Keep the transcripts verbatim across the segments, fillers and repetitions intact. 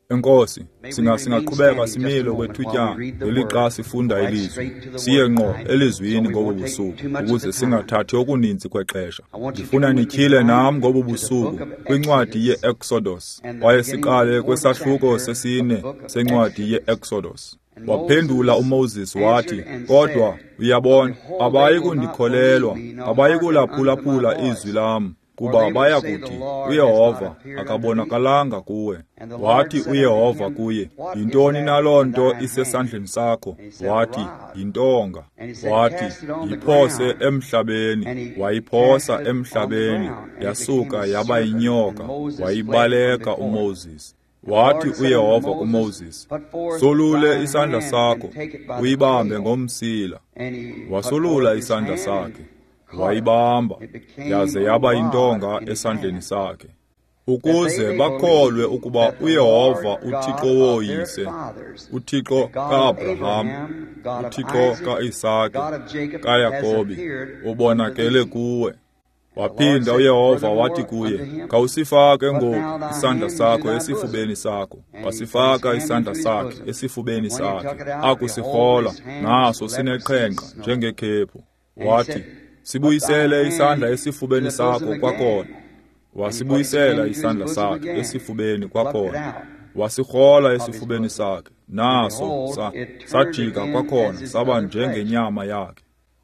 Enkosi, singa singaqhubeka simile kwethutyana ngelixa sifunda ilizwi. Siye ngqo elizwini ngobu busuku ukuze singathathi okuninzi kwexesha. Ndifuna nityhile nam ngobu busuku kwincwadi ye-Exodus. Waye siqale kwesahluko sesine sencwadi ye-Exodus. Waphendula uMoses wathi, kodwa uyabona, abayi kundikholelwa, abayi kulaphulaphula izwi lam, kuba baya kuthi, uYehova akabonakalanga kuwe. Wathi uYehova kuye, yintoni naloo nto isesandleni sakho? Wathi, yintonga. Wathi, yiphose emhlabeni. Wayiphosa emhlabeni, yasuka yaba yinyoka. Wayibaleka uMoses. Wathi uYehova kuMoses, solule isandla sakho, uyibambe ngomsila. Wasolula isandla sakhe, wayibamba, yaze yaba yintonga esandleni sakhe. Ukuze bakholwe ukuba uYehova uThixo woyise, uThixo ka-Abraham, uThixo ka-Isaki, kaYakobi, ubonakele kuwe. Waphinda uYehova wathi kuye, kawusifake ngoku isandla sakho esifubeni sakho. Wasifaka isandla sakhe esifubeni sakhe, akusihola, naso sineqhenqa njengekhephu. Wathi, sibuyisele isandla esifubeni sakho kwakhona. Wasibuyisela isandla sakhe esifubeni kwakhona. Wasihola esifubeni sakhe, naso sa, sajika kwakhona saba njengenyama yakhe.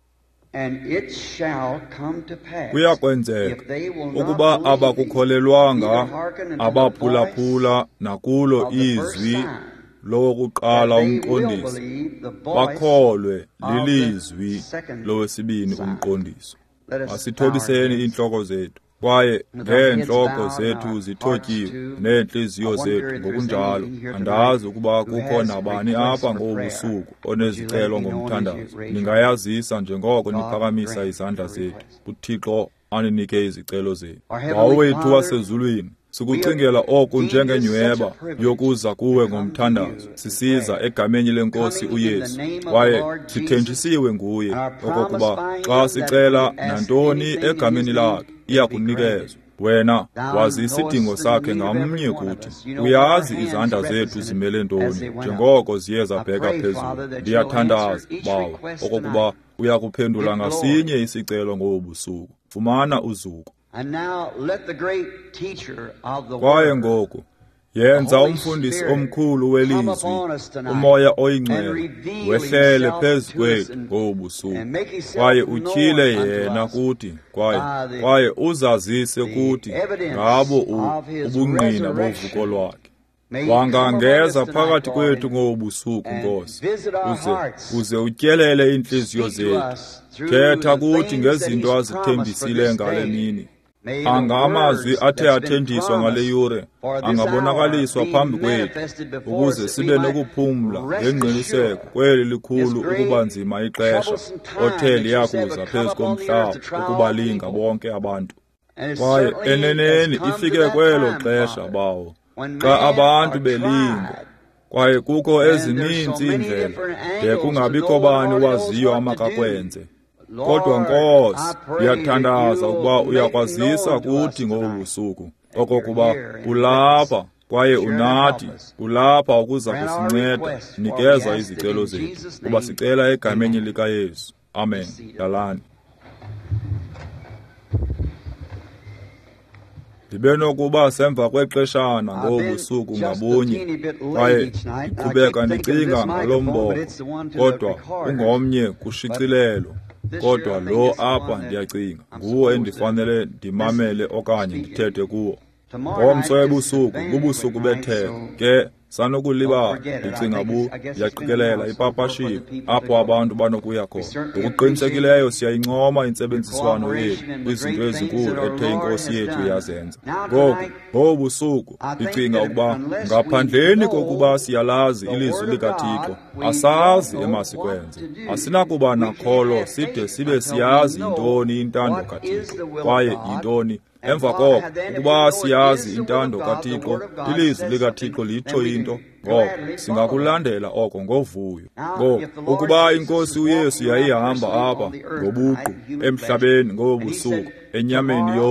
Kuyakwenzeka ukuba abakukholelwanga abaphulaphula nakulo izwi lowokuqala umqondiso, bakholwe lilizwi lowesibini umqondiso. Asithobiseni inhloko zethu, kwaye ngeentloko zethu zithotyiwe neentliziyo zethu ngokunjalo. Andazi ukuba kukho nabani apha ngobusuku onezicelo ngomthandazo. Ningayazisa njengoko niphakamisa izandla zethu, uThixo aninike izicelo zethu. Wawethu wasezulwini, sikucingela oku njengenyweba yokuza kuwe ngomthandazo, sisiza egameni lenkosi uYesu, kwaye sithenjisiwe nguye okokuba xa sicela nantoni egameni lakhe iyakunikezwa. Wena wazi isidingo sakhe ngamnye kuthi. Uyazi izandla zethu zimele ntoni, njengoko ziye zabheka phezulu. Ndiyathandaza, Bawa, okokuba uyakuphendula ngasinye isicelo ngobusuku. Fumana uzuko. Kwaye ngoku, yenza umfundisi omkhulu welizwi, umoya oyingcwele, wehlele phezu kwethu ngobusuku. Kwaye utyhile yena kuthi, kwaye, kwaye uzazise kuthi ngabo ubungqina bovuko lwakhe. Wangangeza phakathi kwethu ngobusuku, Nkosi, uze, uze utyelele iintliziyo zethu. Thetha kuthi ngezinto azithembisile ngale mini. Anga amazwi athe athenjiswa ngale yure angabonakaliswa phambi kwethu, ukuze sibe nokuphumla ngengqiniseko kweli likhulu ukuba nzima ixesha othe liyakuza phezu komhlaba ukuba linga bonke abantu. Kwaye eneneni ifike kwelo xesha, Bawo, xa abantu belinga, kwaye kukho ezininzi iindlela, de kungabikho bani waziyo amakakwenze. Kodwa Nkosi, ndiyathandaza ukuba uyakwazisa kuthi ngobusuku okokuba ulapha, kwaye unathi ulapha ukuza kusinceda. Nikeza izicelo zethu, kuba sicela egameni likaYesu. Amen. Dalani. Ndibe nokuba semva kwexeshana ngobusuku ngabunye, kwaye ndiqhubeka ndicinga ngalo mboko, kodwa ungomnye kushicilelo. Kodwa lo apha ndiyacinga, nguwo endifanele ndimamele okanye ndithethe kuwo. Ngomso ebusuku, bubusuku betheko, ke sanokulibala, ndicinga bu, ndiyaqikelela ipapashiwe, apho abantu banokuya khona. Ngokuqinisekileyo siyayincoma intsebenziswano yethu kwizinto ezinkulu ethe iNkosi yethu yazenza. Ngoku, ngobusuku, ndicinga ukuba ngaphandleni kokuba siyalazi ilizwi likaThixo, asazi emasikwenze. Asinakuba nakholo side sibe siyazi yintoni intando kaThixo, kwaye yintoni emva koko ukuba siyazi intando kaThixo, ilizwi likaThixo litsho into, ngoko singakulandela oko ngovuyo. Ngoko ukuba iNkosi uYesu yayihamba apha ngobuqu emhlabeni ngobusuku enyameni yomntu,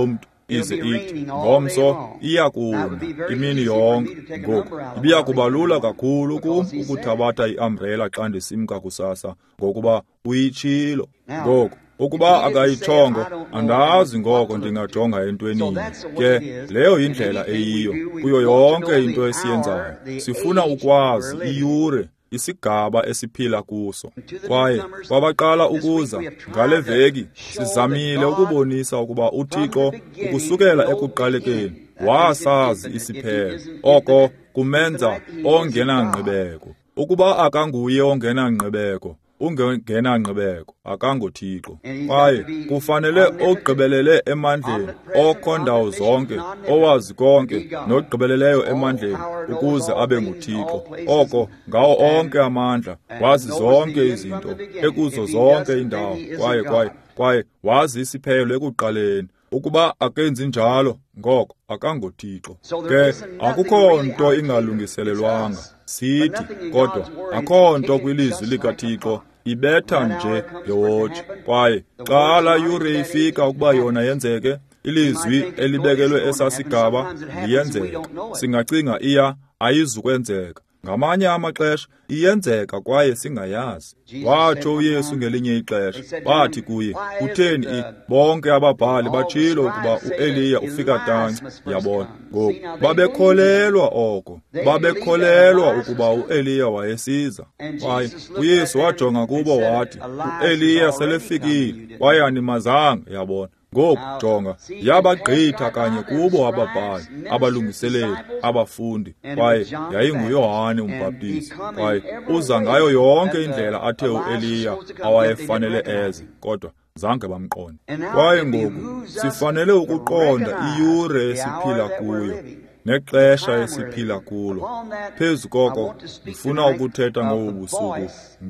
ize ithi ngomso iyakuna imini yonke. Ngoku ibiya kuba lula kakhulu kum ukuthabatha i-umbrella xa ndisimka kusasa ngokuba uyitshilo. Ngoku ukuba akayitshongo andazi ngoko ndingajonga entwenini. Ke leyo yindlela eyiyo kuyo yonke into esiyenzayo. Sifuna ukwazi iyure, isigaba esiphila kuso. Kwaye kwabaqala ukuza ngale veki sizamile ukubonisa ukuba uThixo ukusukela ekuqalekeni wasazi isiphelo. Oko kumenza ongenangqibeko. Ukuba akanguye ongenangqibeko, ungenangqibeko akangoThixo. Kwaye kufanele ogqibelele emandleni, okhondawo zonke, owazi konke, nogqibeleleyo emandleni ukuze abe nguThixo. Oko ngawo onke amandla, wazi zonke izinto, ekuzo zonke indawo, kwaye kwaye kwaye wazi isiphelo ekuqaleni. Ukuba akenzi njalo, ngoko akangoThixo. Ke akukho nto ingalungiselelwanga. Sithi kodwa akho nto kwilizwi likaThixo ibetha nje ngewotshi. Kwaye qala yure ifika ukuba yona yenzeke, ilizwi elibekelwe esasigaba liyenzeka. Singacinga iya ayizukwenzeka. Ngamanye amaxesha iyenzeka kwaye singayazi. Watsho uYesu ngelinye ixesha, wathi kuye, kutheni i bonke ababhali batshilo ukuba uEliya ufika tanci? Yabona, ngoku babekholelwa oko, babekholelwa ukuba uEliya wayesiza. Kwaye uYesu wajonga kubo wathi, uEliya selefikile kwaye animazanga. Yabona, ngoku jonga, yabagqitha kanye kubo ababhali, abalungiseleli, abafundi, kwaye yayinguYohane uMbhaptizi. Kwaye uza ngayo yonke indlela athe uEliya awayefanele eze, kodwa zange bamqonde. Kwaye ngoku sifanele ukuqonda iyure esiphila kuyo nexesha esiphila kulo. Phezu koko ndifuna ukuthetha ngobu busuku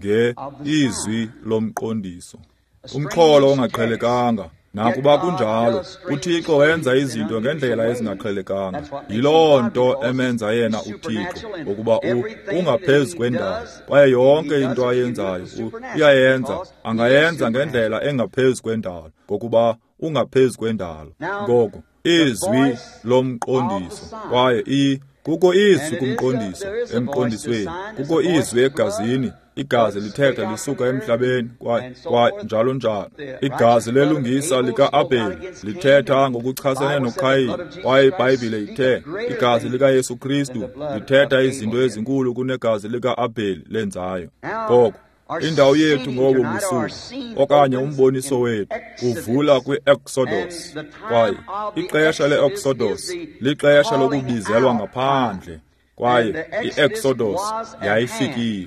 nge-izwi lomqondiso. Umxholo ongaqhelekanga. Nakuba kunjalo, uThixo wenza izinto ngendlela ezingaqhelekanga. Yiloo nto emenza yena uThixo, ukuba ungaphezu kwendalo. Kwaye yonke into ayenzayo uyayenza, angayenza ngendlela engaphezu kwendalo, ngokuba ungaphezu kwendalo. Ngoko izwi lomqondiso. Kwaye i kukho izwi kumqondiso, emqondisweni. Kukho izwi egazini. Igazi lithetha lisuka emhlabeni, kwa njalo njalo. Igazi lelungisa lika-Abheli lithetha ngokuchasene noKhayini, kwaye iBhayibhile ithe igazi likaYesu Kristu lithetha izinto ezinkulu kunegazi lika-Abheli lenzayo. Ngoko indawo yethu ngobo busuku, okanye umboniso wethu, uvula kwi-Exodus. Kwaye ixesha le-Exodus lixesha lokubizelwa ngaphandle. Kwaye i-Exodus yayifikile.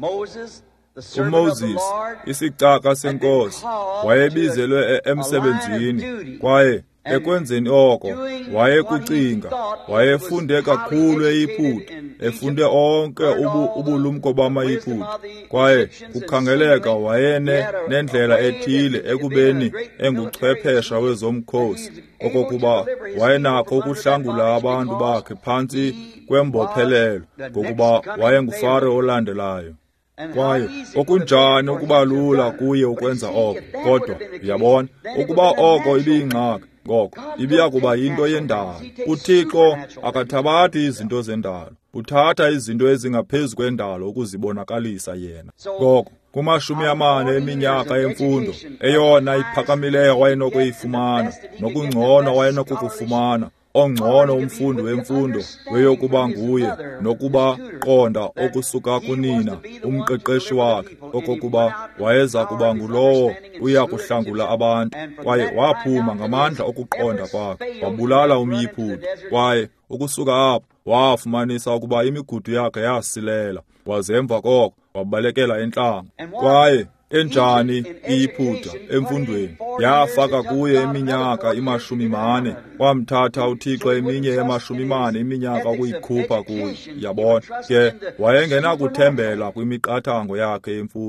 uMoses, isicaka senkosi, wayebizelwe emsebenzini, kwaye ekwenzeni oko wayekucinga, wayefunde kakhulu eyiphutha, efunde onke ubu, ubulumko bamayiphutha, kwaye kukhangeleka wayene nendlela ethile ekubeni enguchwephesha wezomkhosi, okokuba wayenakho ukuhlangula abantu bakhe phantsi kwembophelelo, ngokuba wayengufaro olandelayo. Kwaye okunjani ukuba lula kuye ukwenza oko, kodwa uyabona ukuba oko ibiyingxaki, ngoko ibiya kuba yinto yendalo. uThixo akathabathi izinto zendalo, uthatha izinto ezingaphezu kwendalo ukuzibonakalisa yena. Ngoko kumashumi amane eminyaka yemfundo, eyona iphakamileyo wayenokuyifumana, nokungcono wayenokukufumana, ongcono umfundi wemfundo weyokuba nguye, nokuba qonda okusuka kunina umqeqeshi wakhe, okokuba wayeza kuba ngulowo uya kuhlangula abantu. Kwaye waphuma ngamandla okuqonda kwakhe, wabulala umyiphutha. Kwaye ukusuka apho wafumanisa ukuba imigudu yakhe yasilela, wazemva koko wabalekela entlanga. Kwaye enjani iyiphutha emfundweni, yafaka kuye iminyaka imashumi mane, wamthatha uThixo eminye yamashumi mane iminyaka ukuyikhupha kuye. Yabona ke wayengena kuthembela kwimiqathango yakhe yemfundo,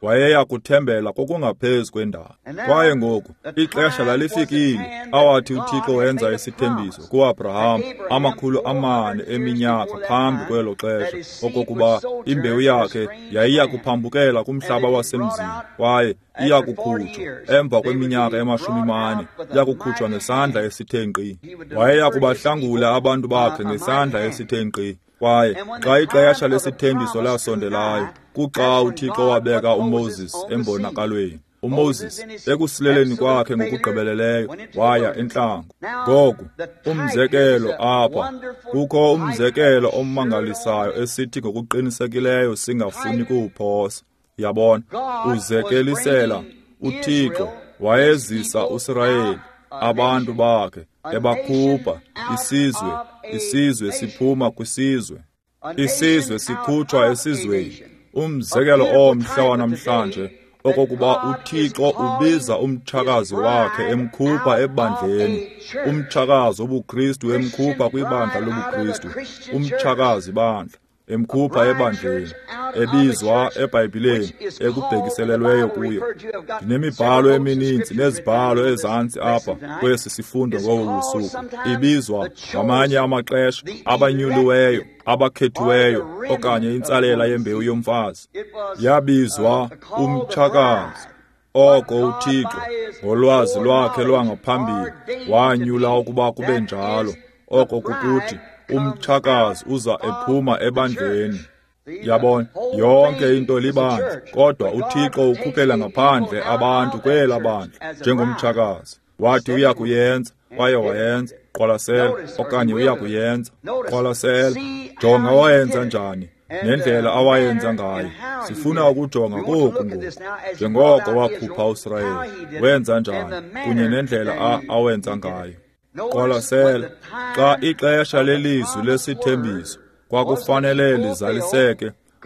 wayeya kuthembela kokungaphezu kwendalo. Kwaye ngoku ixesha lalifikile awathi uThixo wenza isithembiso kuAbraham amakhulu amane eminyaka phambi kwelo xesha okokuba imbewu yakhe yayiya kuphambukela kumhlaba wasemzini kwaye iya kukhutshwa emva kweminyaka emashumi mane, iya kukhutshwa ngesandla esithe nkqi. Wayeya kubahlangula abantu bakhe ngesandla esithe nkqi. Kwaye xa ixesha lesithembiso lasondelayo, kuxa uThixo wabeka uMoses embonakalweni. uMoses ekusileleni kwakhe ngokugqibeleleyo waya entlango. Ngoku umzekelo apha kukho umzekelo omangalisayo esithi ngokuqinisekileyo singafuni kuwuphosa. Yabona, uzekelisela uThixo wayezisa uIsrayeli abantu bakhe ebakhupha isizwe, isizwe siphuma kwisizwe, isizwe sikhutshwa esizweni. Umzekelo omhle wanamhlanje okokuba uThixo ubiza umtshakazi wakhe emkhupha ebandleni, umtshakazi obuKristu emkhupha kwibandla lobuKristu, umtshakazi bandla emkhupha ebandleni, ebizwa eBhayibhileni ekubhekiselelweyo kuyo. Ndinemibhalo emininzi nezibhalo ezantsi apha kwesi sifundo ngobu busuku. Ibizwa ngamanye amaxesha abanyuliweyo, abakhethiweyo, okanye intsalela yembewu yomfazi. Yabizwa umtshakazi. Oko uThixo ngolwazi lwakhe lwangaphambili wanyula ukuba kube njalo. Oko kukuthi umtshakazi uza ephuma ebandleni. Yabona, yonke into libandla, kodwa uThixo ukhuphela ngaphandle abantu kwela bandla njengomtshakazi. Wathi uya kuyenza, kwaye wayenza. Qwalasela, okanye uya kuyenza. Qwalasela, jonga wayenza njani nendlela awayenza ngayo. Sifuna ukujonga koku ngoku, njengoko wakhupha uIsrayeli wenza njani kunye nendlela awenza ngayo. Qwalasela, xa ixesha lelizwi lesithembiso kwakufanele lizaliseke,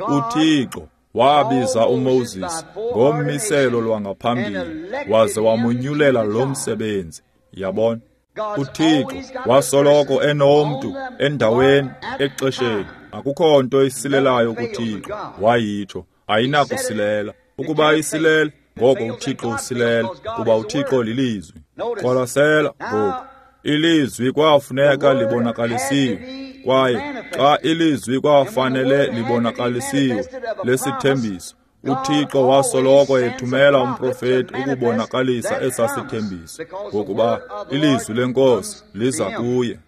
uThixo wabiza uMoses ngommiselo lwangaphambili waze wamunyulela lo msebenzi. Yabona, uThixo wasoloko enomntu endaweni exesheni. Akukho nto isilelayo kuThixo, wayitsho ayinakusilela. Ukuba isilela, ngoko uThixo usilela, kuba uThixo lilizwi. Qwalasela ngoku, ilizwi kwafuneka libonakalisiwe, kwaye xa ilizwi kwafanele libonakalisiwe lesithembiso, uThixo wasoloko ethumela umprofeti ukubonakalisa esasithembiso, ngokuba ilizwi lenkosi liza kuye.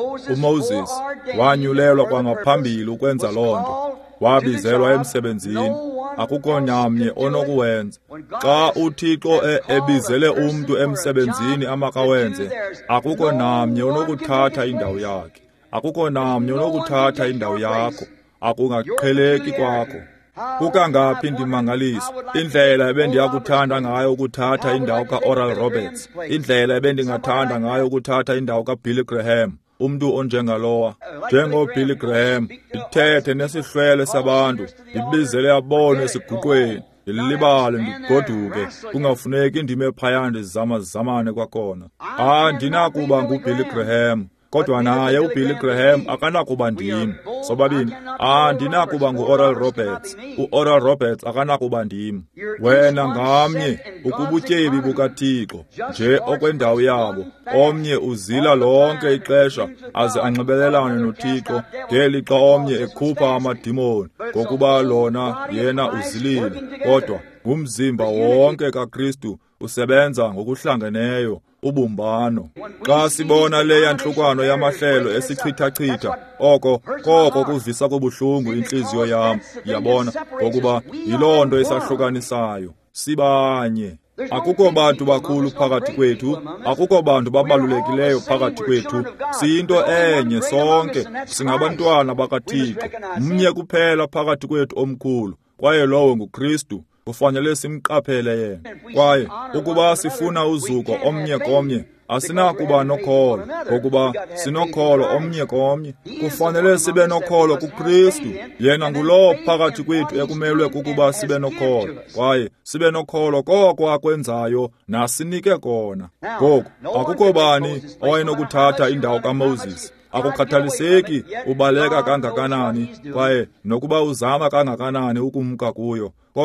uMoses wanyulelwa kwangaphambili ukwenza loo nto, wabizelwa emsebenzini. Akukho namnye onokuwenza. Xa uThixo ebizele umntu emsebenzini amakawenze, akukho namnye onokuthatha indawo yakhe. Akukho namnye onokuthatha indawo yakho. Akungaqheleki kwakho. Kukangaphi ndimangaliso indlela ebendiyakuthanda ngayo ukuthatha indawo kaOral Roberts, indlela ebendingathanda ngayo ukuthatha indawo kaBilly Graham, umntu onjengalowa. NjengoBilly Graham, ndithethe nesihlwele sabantu, ndibizele abone esiguqweni, ndilibale ndigoduke, kungafuneki ndime phaya ndizama-zamane kwakhona. Andinakuba nguBilly Graham, kodwa naye uBilly Graham akanakuba ndim. Sobabini, andinakuba nguOral Roberts, uOral Roberts akanakuba ndim. Wena ngamnye ukubutyebi bukaThixo nje okwendawo yabo. Omnye uzila lonke ixesha aze anxibelelane noThixo, ngelixa omnye ekhupha amadimoni, ngokuba lona yena uzilile, kodwa ngumzimba wonke kaKristu usebenza ngokuhlangeneyo, ubumbano. Xa sibona le yantlukwano yamahlelo esichitha-chitha, oko koko kuvisa kubuhlungu inhliziyo yam. Yabona, ngokuba yiloo nto isahlukanisayo. Sibanye. Akukho bantu bakhulu phakathi kwethu, akukho bantu babalulekileyo phakathi kwethu. Siyinto enye sonke, singabantwana bakaThixo. Mnye kuphela phakathi kwethu omkhulu, kwaye lowo nguKristu. Kufanele simqaphele yena. Kwaye ukuba sifuna uzuko omnye komnye, asinakuba nokholo, ngokuba sinokholo omnye komnye. Kufanele sibe nokholo kuKristu. Yena ngulowo phakathi kwethu ekumelwe kukuba sibe nokholo, kwaye sibe nokholo koko akwenzayo nasinike kona. Ngoku akukho bani owayenokuthatha indawo kaMoses. Akukhathaliseki ubaleka kangakanani, kwaye nokuba uzama kangakanani ukumka kuyo, kodwa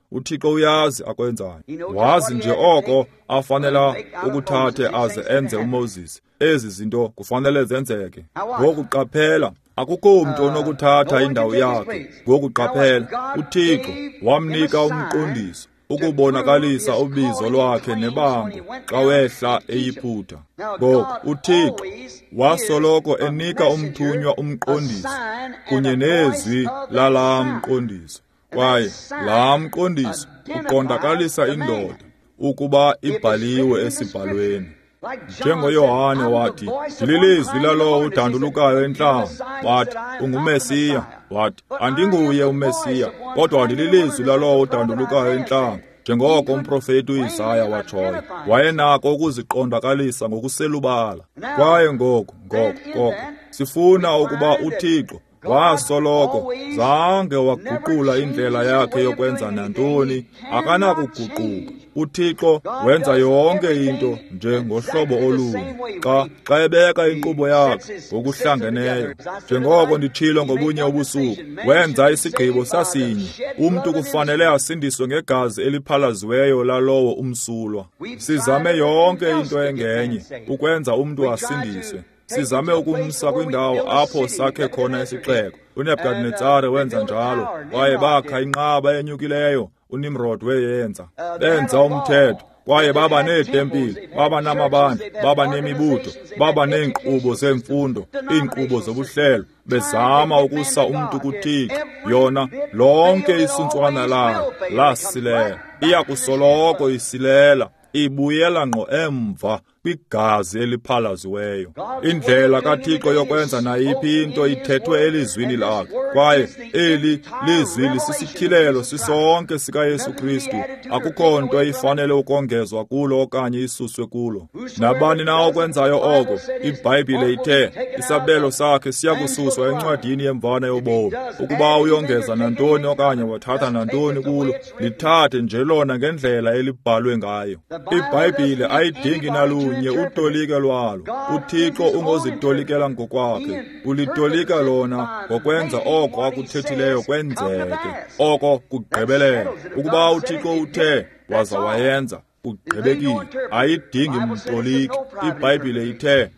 uThixo uyazi akwenzayo. Wazi nje oko afanela ukuthathe aze enze uMoses. Ezi zinto kufanele zenzeke. Ngokuqaphela, akukho umuntu onokuthatha indawo yakhe. Ngokuqaphela, uThixo wamnika umqondiso ukubonakalisa ubizo lwakhe nebango xa wehla eyiphutha. Ngoko uThixo wasoloko enika umthunywa umqondiso kunye nezwi lala mqondiso, kwaye laa mqondiso uqondakalisa indoda ukuba ibhaliwe esibhalweni. NjengoYohane wathi, "Ndililizwi lalowo udandulukayo entlanga," wathi, "Ungumesiya." Wathi, "Andinguye uMesiya, kodwa ndililizwi lalowo udandulukayo entlanga." Njengoko umprofeti uIsaya watshoyo, wayenako ukuziqondakalisa ngokuselubala. Kwaye ngoko, ngoko, ngoko, sifuna ukuba uThixo wasoloko zange waguqula indlela yakhe yokwenza nantoni, akanakuguquka. uThixo wenza yonke into nje ngohlobo olunye xa xa ebeka inkqubo yakhe ngokuhlangeneyo. Njengoko nditshilo ngobunye ubusuku, wenza isigqibo sasinye. Umntu kufanele asindiswe ngegazi eliphalaziweyo lalowo umsulwa. Sizame yonke into engenye ukwenza umntu asindiswe. Sizame ukumsa kwindawo apho sakhe khona isixeko. uNebukadnezari wenza njalo, kwaye bakha inqaba enyukileyo. uNimrod weyenza. Benza umthetho, kwaye baba neetempile, baba namabandla, baba nemibutho, baba neenkqubo zemfundo, iinkqubo zobuhlelo, bezama ukusa umntu kuThixo. Yona lonke isuntswana layo lasilela, iyakusoloko isilela, ibuyela ngqo emva kwigazi eliphalaziweyo. Indlela kaThixo yokwenza nayiphi into ithethwe elizwini lakhe, kwaye eli lizwi lisisityhilelo sisonke sikaYesu Kristu. Akukho nto ifanele ukongezwa kulo okanye isuswe kulo. Nabani na okwenzayo oko, iBhayibhile ithe, isabelo sakhe siyakususwa encwadini yemvana yobomi. Ukuba uyongeza nantoni okanye wathatha nantoni kulo, lithathe nje lona ngendlela elibhalwe ngayo. iBhayibhile ayidingi nalunye utolika lwalo. uThixo ungozitolikela ngokwakhe, ulitolika lona ngokwenza oko akuthethileyo kwenzeke, oko kugqibelela. Ukuba uThixo uthe waza wayenza, ugqibekile, ayidingi mtoliki. iBhayibhile ithe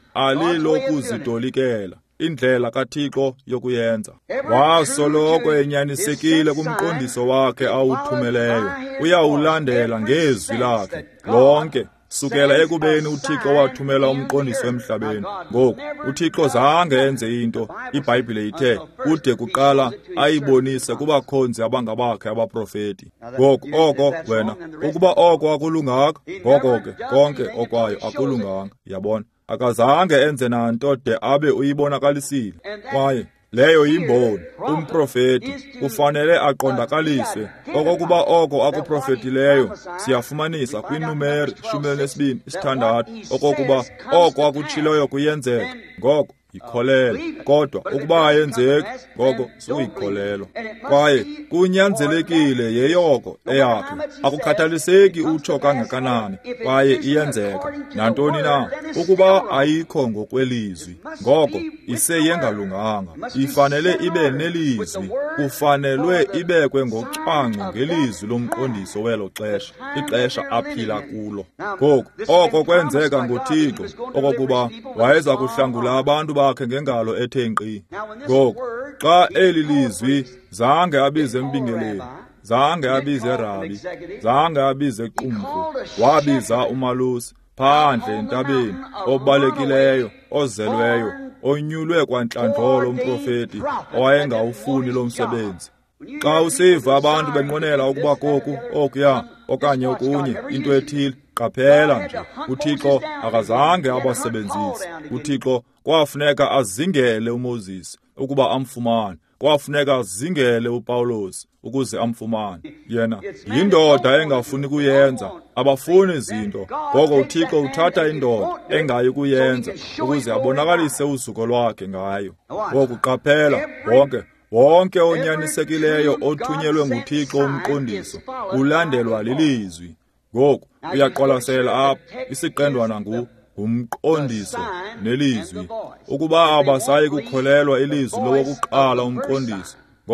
alilokuzitolikela indlela kaThixo yokuyenza. Wasoloko enyanisekile kumqondiso wakhe awuthumeleyo. Uyawulandela ngezwi lakhe lonke, sukela ekubeni uThixo wathumela umqondiso emhlabeni. Ngoku uThixo zange enze into, iBhayibhile ithe, kude kuqala ayibonise kubakhonzi abangabakhe abaprofeti. Ngoku oko wena, ukuba oko akulunganga, ngoko ke konke okwayo akulunganga. Yabona, akazange enze nanto de abe uyibonakalisile. Kwaye leyo yimboni. Umprofeti kufanele aqondakaliswe okokuba oko akuprofetileyo siyafumanisa kwiNumeri ishumi elinesibini isithandathu, okokuba oko akutshiloyo kuyenzeka. Ngoko yikholelo, kodwa ukuba ayenzeki, ngoko suyikholelo. Kwaye kunyanzelekile yeyoko eyakhe, akukhathaliseki utsho kangakanani, kwaye iyenzeka nantoni na. Ukuba ayikho ngokwelizwi, ngoko iseyengalunganga. Ifanele ibe nelizwi, kufanelwe ibekwe ngocwangco ngelizwi lomqondiso welo xesha, ixesha aphila kulo. Ngoku oko kwenzeka ngoThixo, okokuba wayeza kuhlangula abantu bakhe ngengalo ethe nkqi. Ngoku xa eli lizwi zange abize mbingeleli, zange abize rabi, zange abize qumrhu, wabiza umalusi phandle entabeni, obalekileyo, ozelweyo, onyulwe kwantlandlolo umprofeti owayengawufuni lo msebenzi. Xa usiva abantu benqwenela ukuba koku okuya okanye okunye into ethile, qaphela nje, uThixo akazange abasebenzise. uThixo kwafuneka azingele uMoses ukuba amfumane, kwafuneka azingele uPawulos ukuze amfumane. Yena yindoda engafuni kuyenza, abafuni izinto. Ngoko uThixo uthatha indoda engayi kuyenza ukuze abonakalise uzuko lwakhe ngayo. Ngoku qaphela, wonke wonke onyanisekileyo othunyelwe nguThixo umqondiso ulandelwa lilizwi. Ngoku uyaqwalasela apha isiqendwana ngu umqondiso nelizwi. Ukuba abasayi kukholelwa ilizwi lokuqala umqondiso, ngoko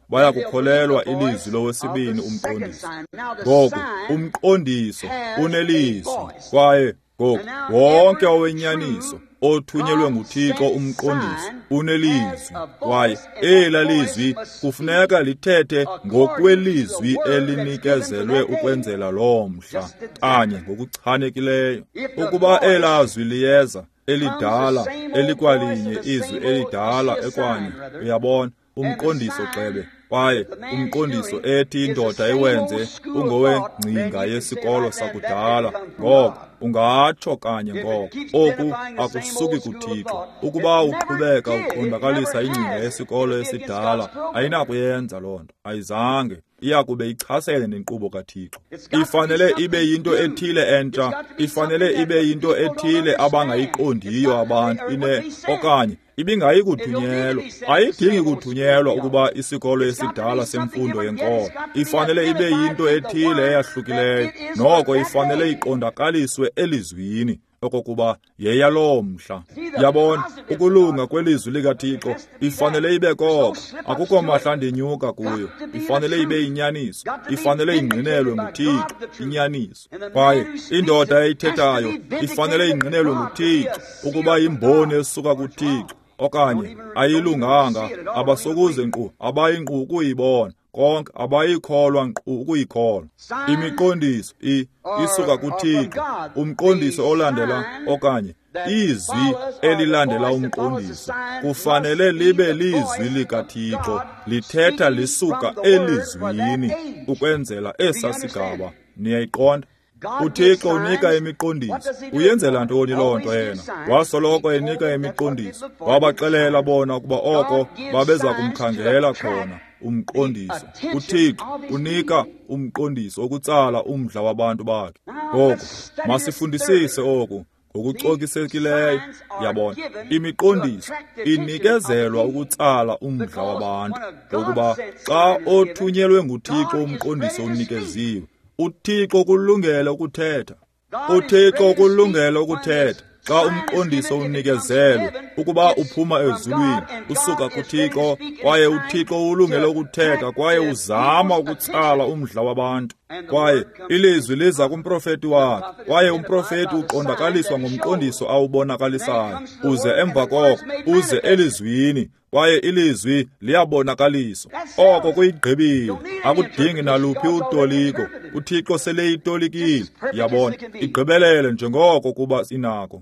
baya kukholelwa ilizwi lowesibini umqondiso. Ngoku umqondiso unelizwi kwaye ngoku wonke owenyaniso othunyelwe nguThixo umqondiso unelizwi kwaye ela lizwi kufuneka lithethe ngokwelizwi elinikezelwe ukwenzela lo mhla kanye ngokuchanekileyo. Ukuba elazwi liyeza elidala elikwalinye izwi elidala ekwanye, uyabona umqondiso gxebe kwaye umqondiso ethi indoda iwenze ungowengcinga yesikolo sakudala, ngoko ungatsho kanye ngoko oku akusuki kuThixo. Ukuba uqhubeka uqondakalisa ingcinga yesikolo esidala, ayinakuyenza loo nto, ayizange iyakube ichasene nenkqubo kaThixo. Ifanele ibe yinto ethile entsha, ifanele ibe yinto ethile abangayiqondiyo abantu ine okanye ibingayi kuthunyelwa. Ayidingi kuthunyelwa ukuba isikolo esidala semfundo yenkolo. Ifanele ibe yinto ethile eyahlukileyo, noko ifanele iqondakaliswe elizwini okokuba yeyaloo mhla. Yabona, ukulunga kwelizwi likaThixo ifanele ibe koko, akukho mahla ndinyuka kuyo. Ifanele ibe inyaniso, ifanele ingqinelwe nguThixo, inyaniso. Kwaye indoda eyithethayo ifanele ingqinelwe nguThixo ukuba imboni esuka kuThixo, okanye ayilunganga abasokuze nkqu abayinqu ukuyibona, konke abayikholwa nkqu ukuyikholwa. Imiqondiso i isuka kuThixo, umqondiso olandela okanye izwi elilandela umqondiso kufanele libe lizwi likaThixo, lithetha lisuka elizwini ukwenzela esa sigaba. Niyayiqonda? uThixo unika imiqondiso. Uyenzela ntoni loo nto yena? Wasoloko enika imiqondiso, wabaxelela bona ukuba oko babeza kumkhangela khona umqondiso. uThixo unika umqondiso okutsala umdla wabantu bakhe. Ngoko masifundisise oku ngokucokisekileyo. Yabona, imiqondiso inikezelwa ukutsala umdla wabantu, ngokuba xa othunyelwe nguThixo umqondiso unikeziwe, uThixo kulungele ukuthetha. uThixo kulungele ukuthetha xa umqondiso unikezelwe ukuba uphuma ezulwini usuka kuThixo, kwaye uThixo ulungele ukuthetha kwaye uzama ukutsala umdla wabantu. Kwaye ilizwi liza kumprofeti wakhe, kwaye umprofeti uqondakaliswa ngomqondiso awubonakalisayo, uze emva koko uze elizwini, kwaye ilizwi liyabonakaliswa. Oko kuyigqibile, akudingi naluphi utoliko. uThixo sele itolikile, yabona, igqibelele njengoko kuba sinako.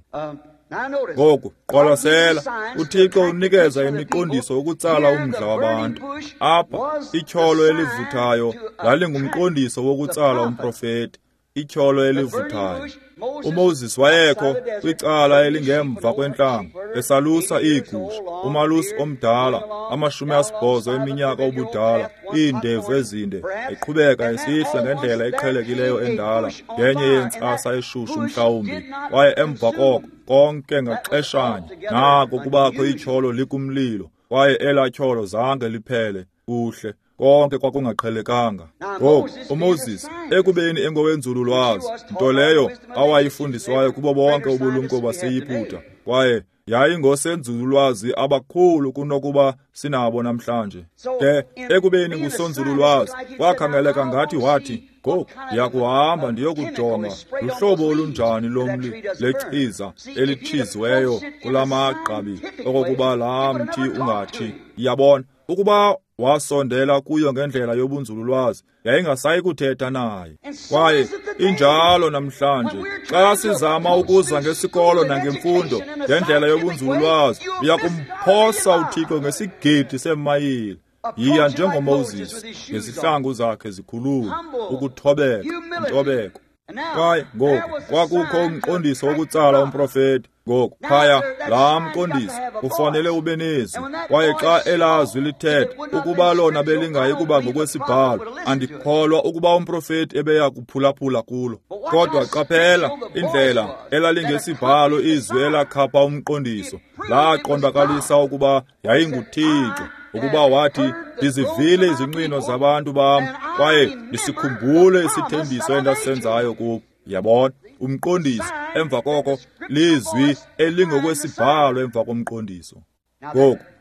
Ngoku qwalasela, uThixo unikeza imiqondiso ukutsala umdla wabantu. Apha ityholo elivuthayo lalingumqondiso wokutsala umprofeti. Ityholo elivuthayo. uMoses wayekho kwicala elingemva kwentlango esalusa iigusha. Umalusi omdala, amashumi asibhozo eminyaka obudala, iindevu ezinde, eqhubeka esihla ngendlela eqhelekileyo endala, ngenye yentsasa eshushu mhlawumbi, kwaye emva koko konke ngaxeshanye nako kubakho ityholo likumlilo, kwaye elaa tyholo zange liphele kuhle, konke kwakungaqhelekanga. Ngoku uMoses ekubeni engowenzululwazi, nto leyo awayifundiswayo kubo bonke ubulumko baseYiputa, kwaye yayingosenzululwazi abakhulu kunokuba sinabo namhlanje. Ke ekubeni ngusonzululwazi wakhangeleka ngathi wathi, ngoku ndiyakuhamba ndiyokujonga luhlobo olunjani lomli lechiza elitshiziweyo kulamagqabi okokuba laa mthi ungathi. Yabona, ukuba wasondela kuyo ngendlela yobunzululwazi yayingasayi kuthetha naye. Kwaye injalo namhlanje, xa sizama ukuza ngesikolo nangemfundo ngendlela yobunzululwazi, uyakumphosa uThixo ngesigidi semayili. Yiya njengoMoses ngezihlangu zakhe zikhulule, ukuthobeka, intobeko. Kwaye ngoku kwakukho umqondiso wokutsala umprofeti. Ngoku phaya laa mqondiso kufanele ube nezwi, kwaye xa elazwi lithetha ukuba lona belingayi kuba ngokwesibhalo, andikholwa ukuba umprofeti ebeya kuphulaphula kulo. Kodwa qaphela indlela elalingesibhalo izwi elakhapha umqondiso, laqondakalisa ukuba yayinguThixo, ukuba wathi, ndizivile izinqino zabantu bam, kwaye ndisikhumbule isithembiso endasenzayo kubo. Yabona, umqondiso emva koko lizwi elingokwesibhalo emva komqondiso. Ngoku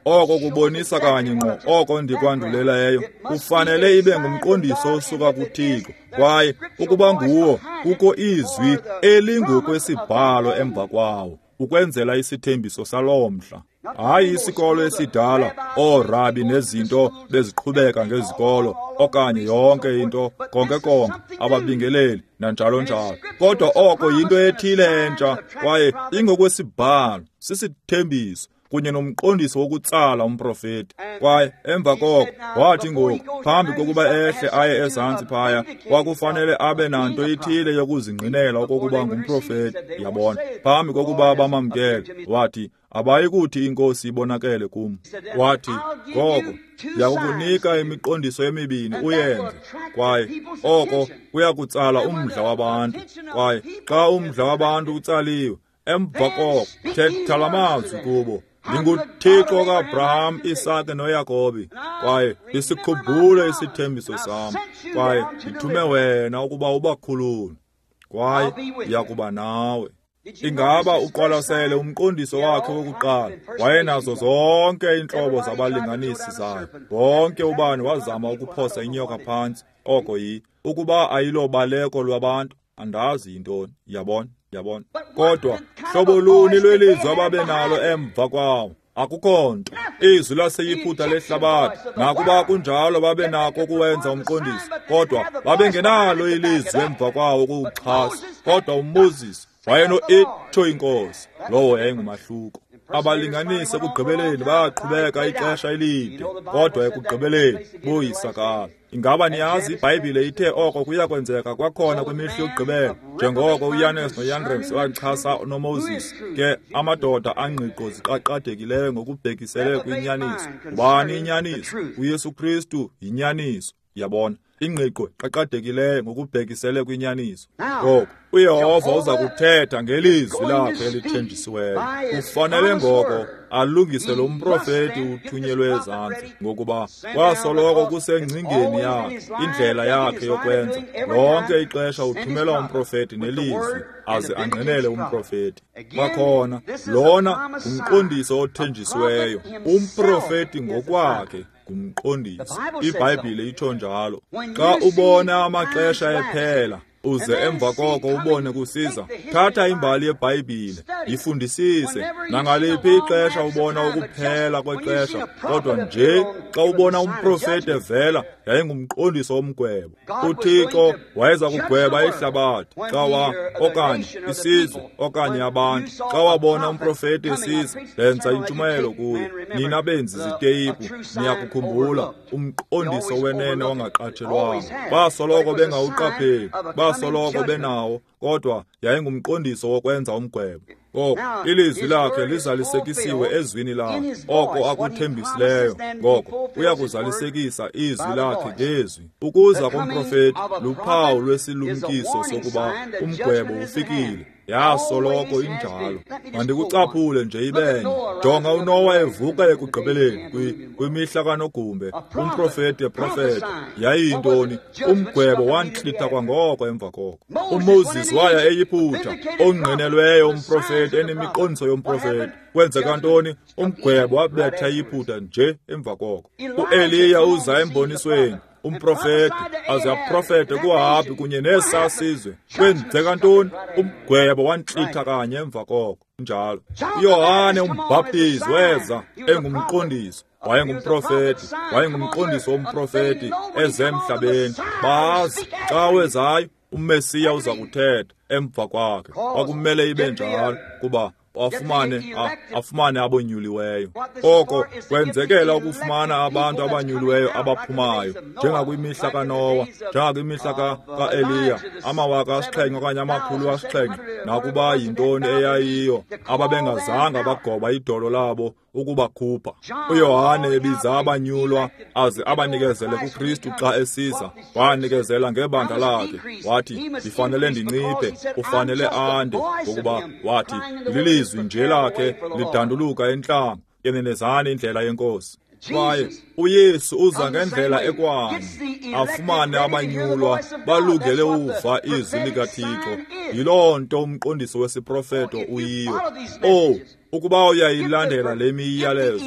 oko kubonisa kanye ngqo oko ndikwandulelayo kufanele ibe ngumqondiso osuka kuThixo, kwaye ukuba nguwo kukho izwi elingokwesibhalo emva kwawo ukwenzela isithembiso saloo mhla. Hayi isikolo esidala, oorabi nezinto beziqhubeka ngezikolo, okanye yonke into konke konke, ababingeleli nanjalo njalo. Kodwa oko yinto ethile entsha, kwaye ingokwesibhalo, sisithembiso kunye nomqondiso wokutsala umprofeti. Kwaye emva koko wathi ngoku, phambi kokuba ehle aye ezantsi phaya, kwakufanele abe nanto ithile yokuzingqinela okokuba ngumprofeti. Yabona, phambi kokuba bamamkele, wathi, abayi kuthi inkosi ibonakele kum. Wathi, ngoko yakukunika imiqondiso emibini uyenze, kwaye oko kuyakutsala umdla wabantu. Kwaye xa umdla wabantu utsaliwe, emva koko thetha la mazwi kubo, ndinguThixo kaAbraham, Isaka noYakobi, kwaye isikhumbule isithembiso sam, kwaye ndithume wena ukuba ubakhulule, kwaye ndiyakuba nawe. Ingaba uqwalasele umqondiso wakhe wokuqala, wayenazo zonke iintlobo zabalinganisi zayo. Bonke ubani wazama ukuphosa inyoka phantsi, oko yi ukuba ayilobaleko lwabantu, andazi yintoni. Yabona, yabona. Kodwa hlobo luni lwelizwi ababe nalo emva kwawo? Akukho nto. Izwi laseyiphutha lehlabathi, nakuba kunjalo babe nako ukuwenza umqondiso, kodwa babengenalo ilizwi emva kwawo ukuwuxhasa. Kodwa uMoses wayeno-itho inkosi, lowo yayingumahluko. Abalinganisi ekugqibeleni baqhubeka ixesha elide, kodwa ekugqibeleni boyisakala. Ingaba niyazi iBhayibhile ithe oko kuya kwenzeka kwakhona kwimihla yokugqibela, njengoko uYanes noYandres waxhasa noMoses. Ke amadoda angqiqo ziqaqadekileyo ngokubhekisele kwinyaniso. Ubani inyaniso? uYesu Kristu yinyaniso. Yabona, ingqiqo qaqadekileyo ngokubhekisele kwinyaniso. Ngoko uYehova uza kuthetha ngelizwi lakhe elithenjisiweyo. Kufanele ngoko alungise lo mprofeti uthunyelwe ezantsi, ngokuba kwasoloko kusengcingeni yakhe indlela yakhe yokwenza. Lonke ixesha uthumela umprofeti nelizwi, aze angqinele umprofeti. Kwakhona lona ngumqondiso othenjisiweyo, umprofeti ngokwakhe ngumqondiso. iBhayibhile itsho njalo. Xa ubona amaxesha ephela, uze emva koko ubone kusiza, thatha imbali yeBhayibhile, ifundisise. Nangaliphi ixesha ubona ukuphela kwexesha, kodwa nje xa ubona umprofeti evela, yayingumqondiso womgwebo. uThixo wayeza kugweba ihlabathi, xa wa okanye isizwe okanye abantu. Xa wabona umprofeti esiza, lenza intshumayelo kuye. Nina benzi ziteyipu, niyakukhumbula umqondiso wenene wangaqatshelwanga. Basoloko bengawuqapheli, basoloko benawo, kodwa yayingumqondiso wokwenza umgwebo. Ngoko ilizwi lakhe lizalisekisiwe ezwini lakhe, oko akuthembisileyo. Ngoko uyakuzalisekisa izwi lakhe ngezwi. Ukuza komprofeti luphawu lwesilumkiso sokuba umgwebo ufikile. Yasoloko injalo. Mandikucaphule nje ibenye. Jonga uNowa evuka ekugqibeleni kwimihla kaNogumbe, umprofeti eprofeta. Yayintoni? Umgwebo wantlitha kwangoko emva koko. uMoses waya eyiphutha, ongqinelweyo umprofeti enemiqondiso yomprofeti. Kwenzeka ntoni? Umgwebo wabetha iyiphutha nje emva koko. uEliya uza embonisweni, umprofeti aze aprofete kuHabi kunye nesasizwe. Kwenzeka ntoni? Umgwebo wantlitha kanye emva koko. Njalo uYohane umbhaptizi weza engumqondiso, wayengumprofeti, wayengumqondiso womprofeti ezemhlabeni. Bazi xa wezayo uMesiya uza kuthetha emva kwakhe. Kwakumele ibe njalo kuba wafumane afumane abonyuliweyo. Oko kwenzekela ukufumana abantu abanyuliweyo abaphumayo, njengakwimihla kaNowa, njengakwimihla kaEliya, amawaka asixhenxe okanye amakhulu asixhenxe. Nakuba yintoni eyayiyo, ababengazanga bagoba idolo labo ukubakhupha. uYohane ebiza abanyulwa aze abanikezele kuKristu xa esiza, wanikezela ngebandla lakhe. Wathi, ndifanele ndinciphe, ufanele ande, ngokuba wathi, lilizwi nje lakhe lidanduluka entlanga, yenenezani indlela yenkosi. Kwaye uYesu uza ngendlela ekwani, afumane abanyulwa balungele uva izwi likaThixo. Yiloo nto umqondiso wesiprofeto uyiyo. Oh, ukuba uyayilandela le miyalezo,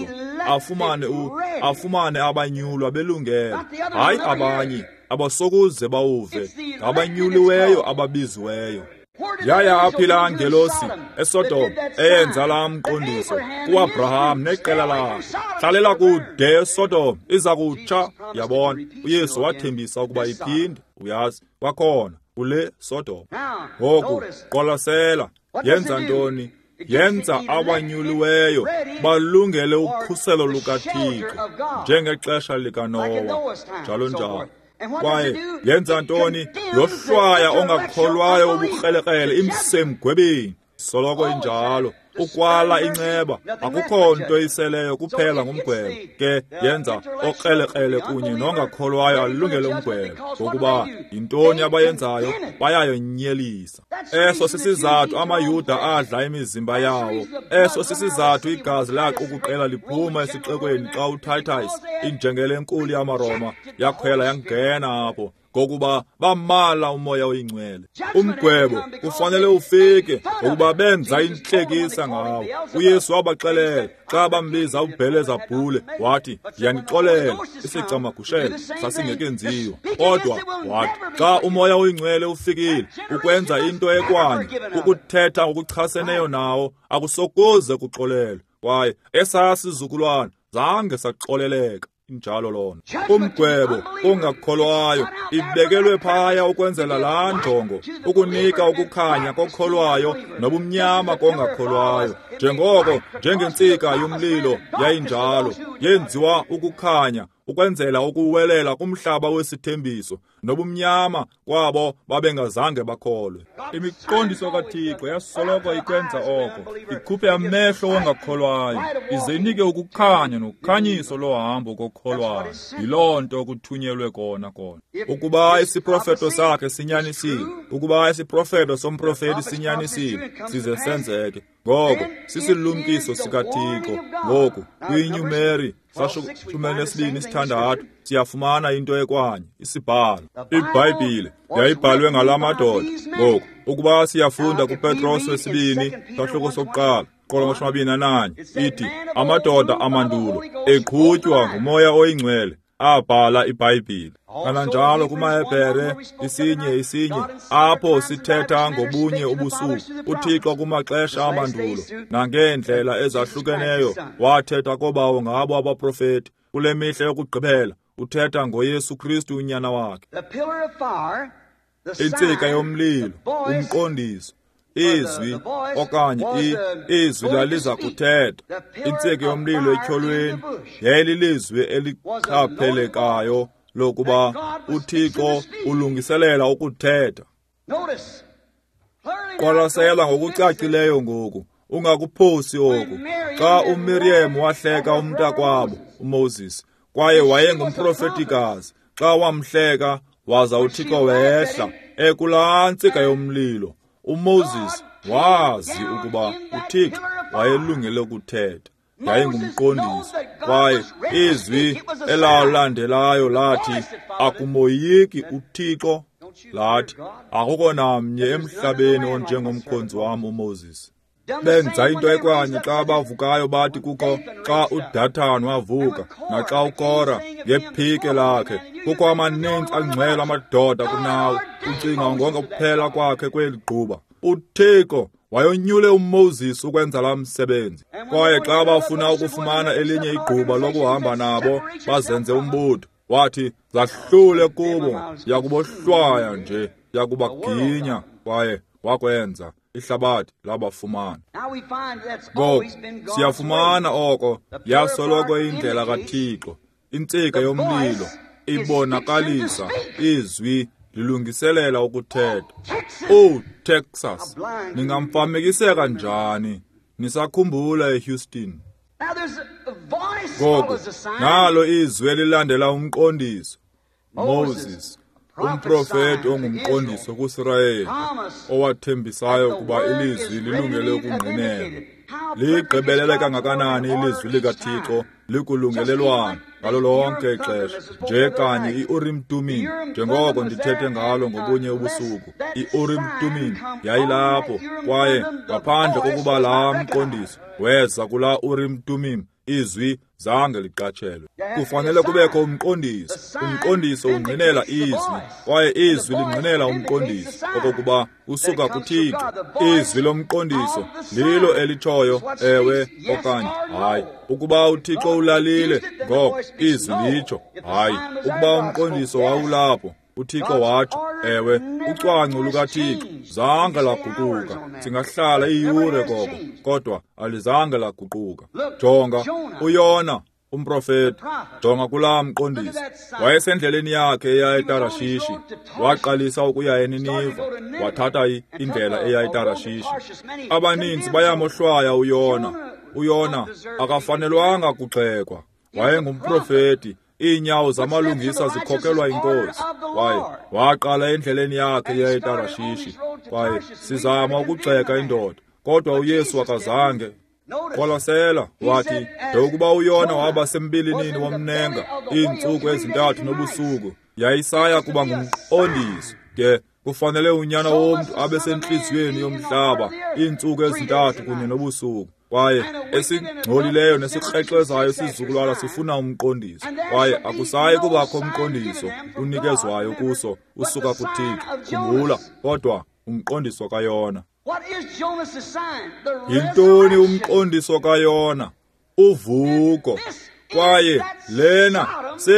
afumane u afumane abanyulwa belungele, hayi abanye abasokuze bawuve, abanyuliweyo ababiziweyo. Yaya aphila angelosi eSodom eyenza la mqondiso kuAbraham neqela lakhe. Hlalela kude eSodom iza kutsha. Yabona uYesu wathembisa ukuba iphinde, uyazi kwakhona kule Sodom. Ngoku qolasela yenza ntoni? Yenza abanyuliweyo balungele ukhuselo lukaThixo njengexesha likaNowa, njalo njalo. Kwaye yenza ntoni? Yohlwaya ongakholwayo ubukrelekrele imsemgwebeni. Soloko injalo, ukwala inceba, akukho nto iseleyo kuphela ngumgwebo. Ke yenza okrelekrele kunye nongakholwayo alungele umgwebo, ngokuba yintoni abayenzayo? Bayayonyelisa. Eso sisizathu amayuda adla imizimba yawo. Eso sisizathu igazi laqukuqela liphuma esixekweni xa uTitus, injengele enkulu yamaRoma, yakhwela yangena apho, ngokuba bamala umoya oyingcwele. Umgwebo kufanele ufike ngokuba benza intlekisa ngawo. uYesu wabaxelela xa bambiza uBheleza Bhule, wathi, yanixolela isicamagushela sasingekenziwa. Kodwa wathi, xa umoya oyingcwele ufikile ukwenza into ekwanye, ukuthetha ngokuchaseneyo nawo, akusokuze kuxolelwe. Kwaye esasizukulwana zange saxoleleka. Injalo lona umgwebo ongakholwayo ibekelwe phaya ukwenzela laa njongo, ukunika ukukhanya kokholwayo nobumnyama kongakholwayo. Njengoko njengentsika yomlilo yayinjalo, yenziwa ukukhanya ukwenzela ukuwelela kumhlaba wesithembiso nobumnyama kwabo babengazange bakholwe. Imiqondiso kaThixo yasoloko ikwenza oko, ikhuphe amehlo wongakholwayo, ize inike ukukhanya nokukhanyiso lohambo kokholwayo. Yiloo nto kuthunyelwe kona kona. Ukuba isiprofeto sakhe sinyanisile, ukuba isiprofeto somprofeti sinyanisile, size senzeke. Ngoko sisilumkiso sikaThixo. Ngoku kwiNumeri sashumela esibini isithandathu siyafumana into ekwanye, isibhalo. iBhayibhile yayibhalwe ngalamadoda. Ngoku ukuba siyafunda kuPetros wesibini sahloko sokuqala qolo ngamashumi amabini nananye, ithi amadoda amandulo eqhutywa ngumoya oyingcwele abhala iBhayibhile. Kananjalo kumaHebhere isinye isinye apho sithetha ngobunye ubusuku, uThixo kumaxesha amandulo nangeendlela ezahlukeneyo wathetha kobawo ngabo abaprofeti. Kule mihla yokugqibela uthetha ngoYesu Kristu unyana wakhe. Intsika yomlilo, umqondiso, izwi okanye izwi laliza kuthetha. Intsika yomlilo etyholweni yayililizwi eliqaphelekayo lokuba uThixo ulungiselela ukuthetha. Qolasela ngokucacileyo ngoku, ungakuphosi oku. Xa uMiriam wahleka umntakwabo uMoses, kwaye wayengumprofetikazi, xa wamhleka waza uThixo wehla ekulaa ntsika yomlilo, uMoses wazi ukuba uThixo wayelungele ukuthetha. Yayingumqondiso, kwaye izwi elalandelayo lathi, akumoyiki uThixo. Lathi, akukho namnye emhlabeni onjengomkhonzi wam uMoses. Benza into ekwanye xa bavukayo bathi kukho, xa uDathani wavuka naxa uKora ngephike lakhe, kukho amaninzi angcwele amadoda kunawe, ucinga ngonke kuphela kwakhe kweli gquba. uThixo wayonyule uMoses ukwenza la msebenzi, kwaye xa bafuna ukufumana elinye igquba lokuhamba nabo bazenze umbutho, wathi, zahlule kubo, yakubohlwaya nje, yakubaginya, kwaye wakwenza ihlabathi labafumana. Ngoku siyafumana oko yasoloko indlela kaThixo. Intsika yomlilo ibonakalisa izwi lilungiselela ukuthetha. Oh Texas, ningamfamekiseka njani nisakhumbula eHouston? Ngoku nalo izwi elilandela umqondiso. Moses, umprofeti ongumqondiso kuIsrayeli, owathembisayo ukuba ilizwi lilungele ukungqinelwa. Ligqibelele kangakanani ilizwi likaThixo likulungelelwana ngalo lonke ixesha, nje kanye i-Urim Tumim, njengoko ndithethe ngalo ngobunye ubusuku. I-Urim Tumim yayilapho, kwaye ngaphandle kokuba laa mqondiso weza kulaa Urim Tumim, izwi zange liqatshelwe. Kufanele kubekho umqondiso. Umqondiso ungqinela izwi, kwaye izwi lingqinela umqondiso, okokuba usuka kuThixo. Izwi lomqondiso lilo elitshoyo ewe okanye hayi. Ukuba uThixo ulalile, ngoko izwi litsho hayi. Ukuba umqondiso wawulapho, uThixo watsho ewe. Ucwangco lukaThixo zange laguquka. Singahlala iyure koko, kodwa alizange laguquka. Jonga uYona umprofeti, jonga kulaa mqondiso. Wayesendleleni yakhe eya eTarashishi, waqalisa ukuya eNiniva, wathatha indlela eya eTarashishi. Abaninzi bayamohlwaya uYona. uYona akafanelwanga kugxekwa. Wayengumprofeti, iinyawo zamalungisa zikhokelwa inkosi. Kwaye waqala endleleni yakhe eya eTarashishi. Kwaye sizama ukugxeka indoda, kodwa uYesu akazange. Qolasela wathi, njengokuba uYona waba sembilinini womnenga iintsuku ezintathu nobusuku, yayisaya kuba ngumqondiso ke kufanele unyana womntu abe senhliziyweni yomhlaba iintsuku ezintathu kunye nobusuku. Kwaye esingcolileyo nesikrexezayo isizukulwana sifuna umqondiso. Kwaye akusayi kubakho umqondiso unikezwayo kuso usuka kuThixo. Khumbula, kodwa umqondiso kaYona. Yintoni umqondiso kaYona? Uvuko. Kwaye lena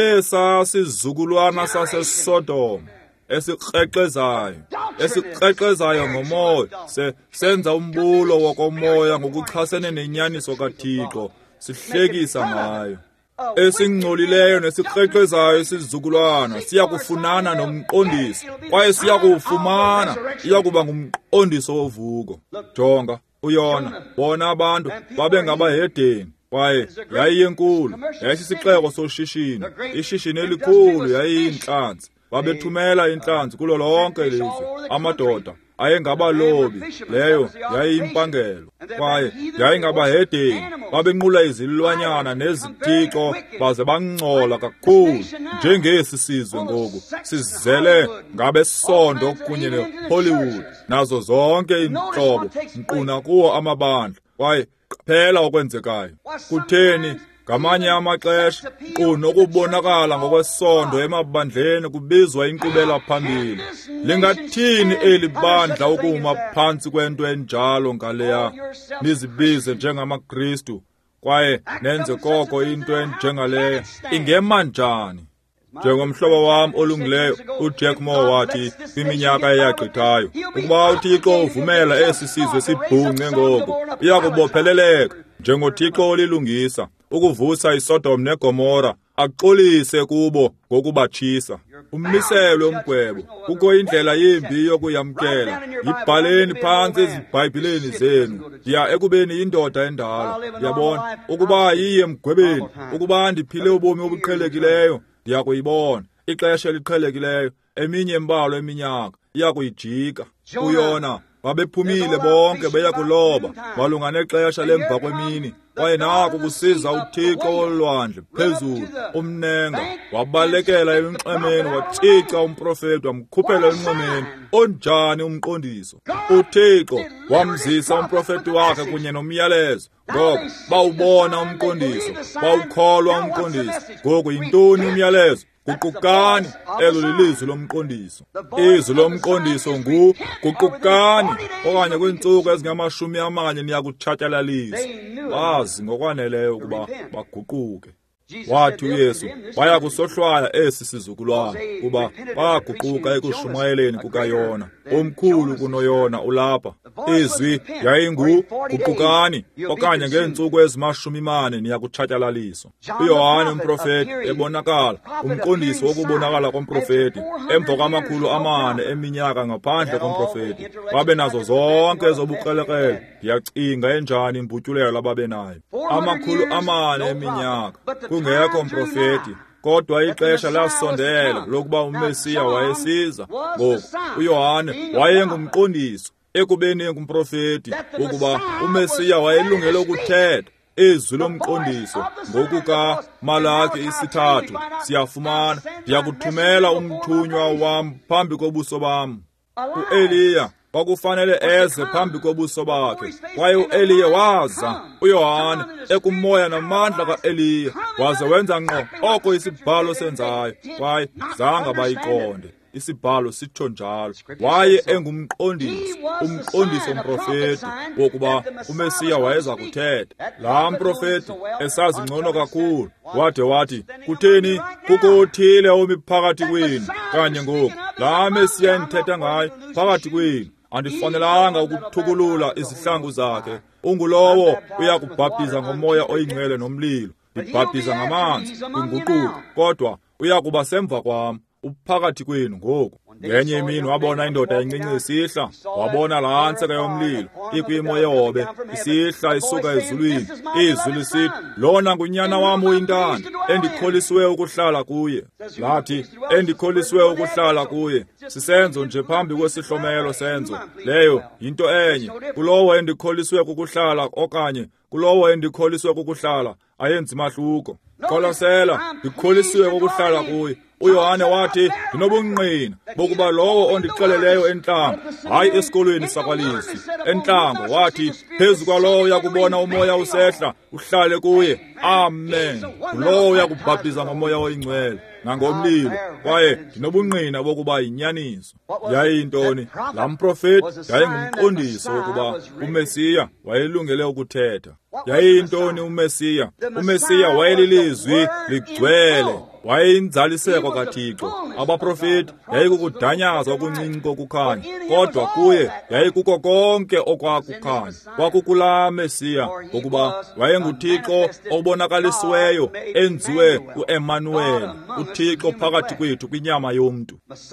sesasizukulwana saseSodom esikrexezayo esikrexezayo ngomoya, se senza umbulo wokomoya ngokuchasene nenyaniso kaThixo, sihlekisa ngayo. Esingcolileyo nesikrexezayo isizukulwana siyakufunana nomqondiso, kwaye siyakuwufumana, iyakuba ngumqondiso wovuko. Jonga uYona, bona abantu babengabahedeni, kwaye yayiyenkulu, yayisisixeko soshishini. Ishishini elikhulu yayiyinhlanzi. Babethumela inhlanzi kulo lonke ilizwe. Amadoda ayengabalobi, leyo yayiyimpangelo. Kwaye yayingabahedeni, babenqula izilwanyana nezithixo, baze bangcola kakhulu. Njengesi sizwe ngoku sizele ngabesondo kunye neHollywood nazo zonke inhlobo, nquna kuwo amabandla. Kwaye qaphela okwenzekayo. Kutheni ngamanye amaxesha kunokubonakala ngokwesondo emabandleni kubizwa inkqubela phambili? Lingathini eli bandla ukuma phantsi kwento enjalo ngaleya, nizibize njengamaKristu, kwaye nenze koko into enjengaleya? Ingema njani? Njengomhlobo wam olungileyo uJack Moore wathi kwiminyaka eyagqithayo, ukuba uThixo uvumela esi sizwe sibhunqe ngoku, iyakubopheleleka njengoThixo olilungisa ukuvusa iSodom neGomora, axolise kubo ngokubatshisa. Ummiselwe umgwebo. Kukho indlela yimbi yokuyamkela. Yibhaleni phantsi ezibhayibhileni zenu. Ndiya ekubeni indoda endala. Ndiyabona ukuba yiye emgwebeni, ukuba ndiphile ubomi obuqhelekileyo, ndiya kuyibona ixesha eliqhelekileyo. Eminye imbalo eminyaka iya kuyijika. uYona babephumile bonke beya kuloba malunga nexesha lemva kwemini. Kwaye naku kusiza uThixo wolwandle phezulu umnenga, wabalekela emnxemeni, watshica umprofeti, wamkhuphela enqemeni. Onjani umqondiso? uThixo wamzisa umprofeti wakhe kunye nomyalezo. Ngoko bawubona umqondiso, bawukholwa umqondiso. Ngoku yintoni umyalezo? Guqukani, elo lilizwi lomqondiso. Izwi lomqondiso ngu guqukani, okanye kwiintsuku ezingamashumi amanye niyakutshatyalaliswa. Bazi ngokwaneleyo ukuba baguquke. Wathi uYesu, baya kusohlwaya esi sizukulwana, kuba baguquka ekushumayeleni kukaYona. Omkhulu kunoYona ulapha. Izwi yayingu guqukani, okanye ngeentsuku ezimashumi mane niyakutshatyalaliswa. uYohane umprofeti ebonakala, umqondisi wokubonakala komprofeti, emva kwamakhulu amane eminyaka ngaphandle komprofeti. Babe nazo zonke ezobukrelekrele. Ndiyacinga enjani imbutyulelo ababe nayo. Amakhulu amane eminyaka kungekho mprofeti, kodwa ixesha lasondela lokuba uMesiya wayesiza. Ngoku uYohane wayengumqondiso ekubeni engumprofeti, ukuba uMesiya wayelungele ukuthetha. Izwi lomqondiso ngokuka Malaki isithathu siyafumana, ndiyakuthumela umthunywa wam phambi kobuso bam. uEliya kwakufanele eze phambi kobuso bakhe. Kwaye u-Eliya waza, uYohane ekumoya namandla ka-Eliya, waze wenza ngqo oko isibhalo senzayo. Kwaye zange bayiqonde. Isibhalo sitsho njalo. Waye engumqondisi, umqondisi omprofeti wokuba uMesiya wayeza kuthetha. Laa mprofeti esazi ngcono kakhulu wade wathi, kutheni kukho uthile omi phakathi kwenu kanye ngoku? Laa Mesiya endithetha ngayo phakathi kwenu andifanelanga ukuthukulula izihlangu zakhe. Ungulowo uyakubhaptiza ngomoya oyingcwele nomlilo. Ndibhaptiza ngamanzi kwinguquko, kodwa uyakuba semva kwam, uphakathi kwenu ngoku. Ngenye imini wabona indoda encinci isihla, wabona laa ntseka yomlilo ikwimo yehobe isihla isuka ezulwini. Izwi lisithi, lona ngunyana wam uyintanda, endikholisiwe ukuhlala kuye. Lathi, endikholisiwe ukuhlala kuye. Sisenzo nje phambi kwesihlomelo senzo. Leyo yinto enye. Kulowo endikholisiwe kukuhlala okanye kulowo endikholisiwe kukuhlala ayenzi mahluko. Qolasela, ndikholisiwe kukuhlala kuye. uYohane wathi, ndinobungqina bokuba lowo ondixeleleyo entlango, hayi esikolweni sakwalisi. Entlango wathi, phezu kwalowo uyakubona umoya usehla, uhlale kuye. Amen. Lowo uyakubhaptiza ngomoya oyingcwele nangomlilo. Kwaye ndinobungqina bokuba yinyaniso. Yayintoni? Laa mprofeti yayingumqondisi wokuba uMesiya wayelungele ukuthetha. Yayintoni uMesiya? UMesiya wayelilizwi ligcwele. Wayeyinzaliseko kaThixo. Abaprofeti yayikukudanyaza okuncinci kokukhanya, kodwa kuye yayikuko konke okwakukhanya. Kwakukulaa Mesiya ngokuba wayenguThixo obonakalisiweyo, enziwe u-Emmanuel, uThixo phakathi kwethu kwinyama yomntu.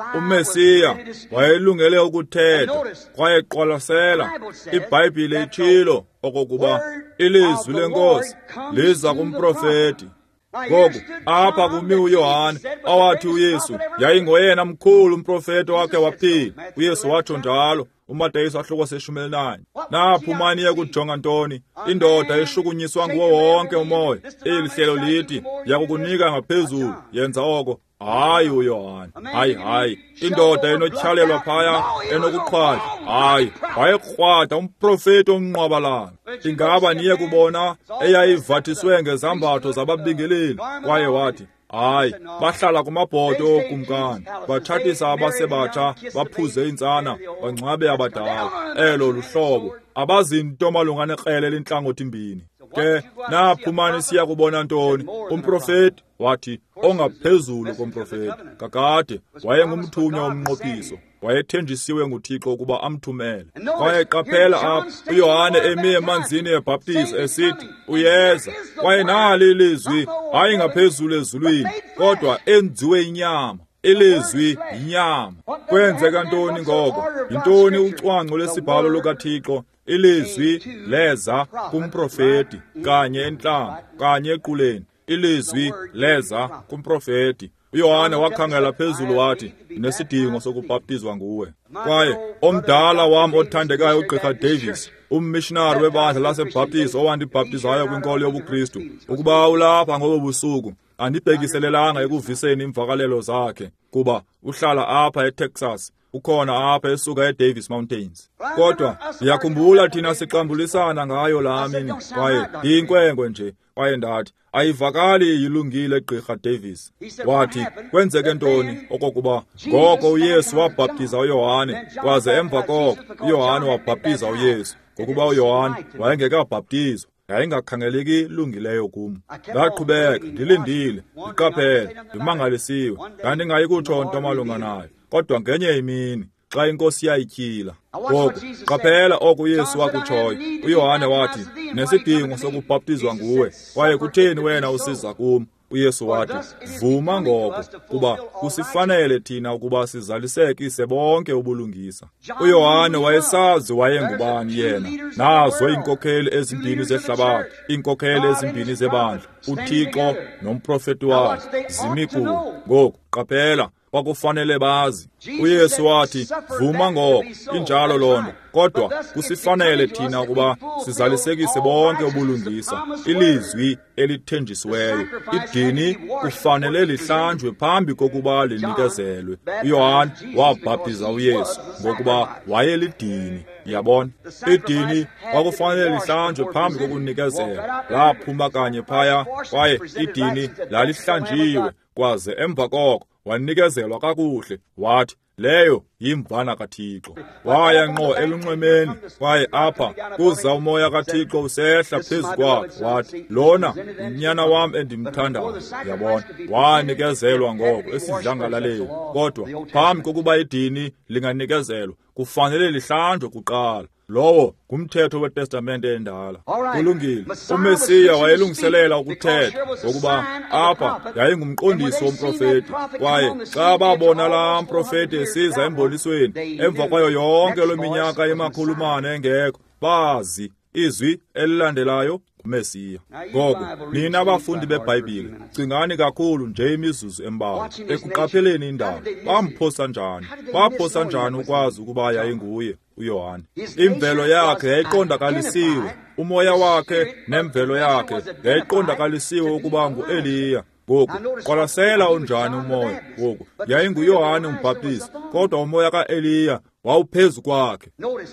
UMesiya wayelungele ukuthetha. Kwaye qolasela, iBhayibhile itshilo okokuba ilizwi lenkosi liza kumprofeti. Ngoku apha kumi uYohane awathi uYesu yayingoyena mkhulu umprofeti wakhe waphila. UYesu watsho njalo. uMateyu sahloko seshumi elinanye. Naphumani yekujonga ntoni? Indoda eshukunyiswa nguwo wonke umoya. Eli hlelo lithi yakukunika ngaphezulu, yenza oko. Hayi uYohane, hayi hayi. Indoda enotyhalelwa phaya enokuqhwada, hayi. Wayekrwada umprofeti omnqwabalanga. Ingaba niye kubona eyayivathiswe ngezambatho zababingeleli. Kwaye wathi, hayi, bahlala kumabhodo okumkani, bathathisa abasebatsha, baphuze intsana, bangcwabe abadala. Elo luhlobo abazinto malunga nekrele lentlangothi mbini. Ke naphumani siya kubona ntoni? Umprofeti wathi ongaphezulu komprofeti. Kakade wayengumthunywa womnqophiso, wayethenjisiwe nguThixo ukuba amthumele. Kwaye qaphela apha uYohane emi emanzini ebhaptiza esithi uyeza. Kwaye nali ilizwi hayi ngaphezulu ezulwini, kodwa enziwe inyama. Ilizwi inyama. Kwenzeka ntoni ngoko? Yintoni ucwangco lwesibhalo lukaThixo? Ilizwi leza kumprofeti kanye entlango kanye equleni. Ilizwi leza kumprofeti. uYohane wakhangela phezulu wathi, nesidingo sokubhaptizwa nguwe. Kwaye omdala wami othandekayo uGqirha Davis, ummissionary webandla lasebhaptiza owandibhaptizayo kwinkolo yobuKristu, ukuba ulapha ngobo busuku, andibhekiselelanga ekuviseni imvakalelo zakhe, kuba uhlala apha eTexas, ukhona apha esuka eDavis Mountains. Kodwa ndiyakhumbula thina siqambulisana ngayo laa mini, kwaye iyinkwenkwe nje. Kwaye ndathi, ayivakali yilungile Gqirha Davis. Wathi, kwenzeke ntoni? Okokuba ngoko uYesu wabhaptiza uYohane, kwaze emva koko uYohane wabhaptiza uYesu. Ngokuba uYohane wayengekabhaptizwa, yayingakhangeleki lungileyo kum. Ndaqhubeka, ndilindile, ndiqaphele, ndimangalisiwe, ndandingayi kutsho nto malunga nayo. Kodwa ngenye imini, xa inkosi yayityhila, ngoku qaphela oku uYesu wakutshoyo. uYohane wathi, nesidingo sokubhaptizwa nguwe, kwaye kutheni wena usiza kum? uYesu wathi, vuma ngoko, kuba kusifanele thina ukuba sizalisekise bonke ubulungisa. uYohane wayesazi wayengubani yena. Nazo iinkokheli ezimbini zehlabathi, iinkokheli ezimbini zebandla, uThixo nomprofeti wakhe, zimi kuye. Ngoku qaphela, kwakufanele bazi. uYesu wathi, vuma ngoko, injalo lonto, kodwa kusifanele thina ukuba sizalisekise bonke ubulungisa. Ilizwi elithenjisiweyo, idini kufanele lihlanjwe phambi kokuba linikezelwe. uYohane wabhaptiza uYesu ngokuba wayelidini. Yabona, idini kwakufanele lihlanjwe phambi kokunikezelwa. Laphuma kanye phaya, kwaye idini lalihlanjiwe, kwaze emva koko wanikezelwa kakuhle. Wathi, leyo yimvana kaThixo. Waya ngqo elunxwemeni, kwaye apha kuza umoya kaThixo usehla phezu kwakhe. Wathi, lona unyana wam endimthandayo. Yabona, wanikezelwa ngoko esidlangalaleni. Kodwa phambi kokuba idini linganikezelwa, kufanele lihlanjwe kuqala. Lowo ngumthetho weTestamente endala. Kulungile, uMesiya wayelungiselela ukuthetha ngokuba apha yayingumqondisi womprofeti, kwaye xa babona laa mprofeti esiza embonisweni emva kwayo yonke lo minyaka emakhulumane engekho, bazi izwi elilandelayo nguMesiya. Ngoko nina abafundi beBhayibhile, cingani kakhulu nje imizuzu embalwa ekuqapheleni indaba. Bamphosa njani? Baphosa njani ukwazi ukuba yayinguye uYohane? Imvelo yakhe yayiqondakalisiwe, umoya wakhe nemvelo yakhe yayiqondakalisiwe ukuba ngu-Eliya. Ngoku qalasela unjani umoya ngoku? YayinguYohane umbhaptizi, kodwa umoya ka-Eliya wawuphezu kwakhe.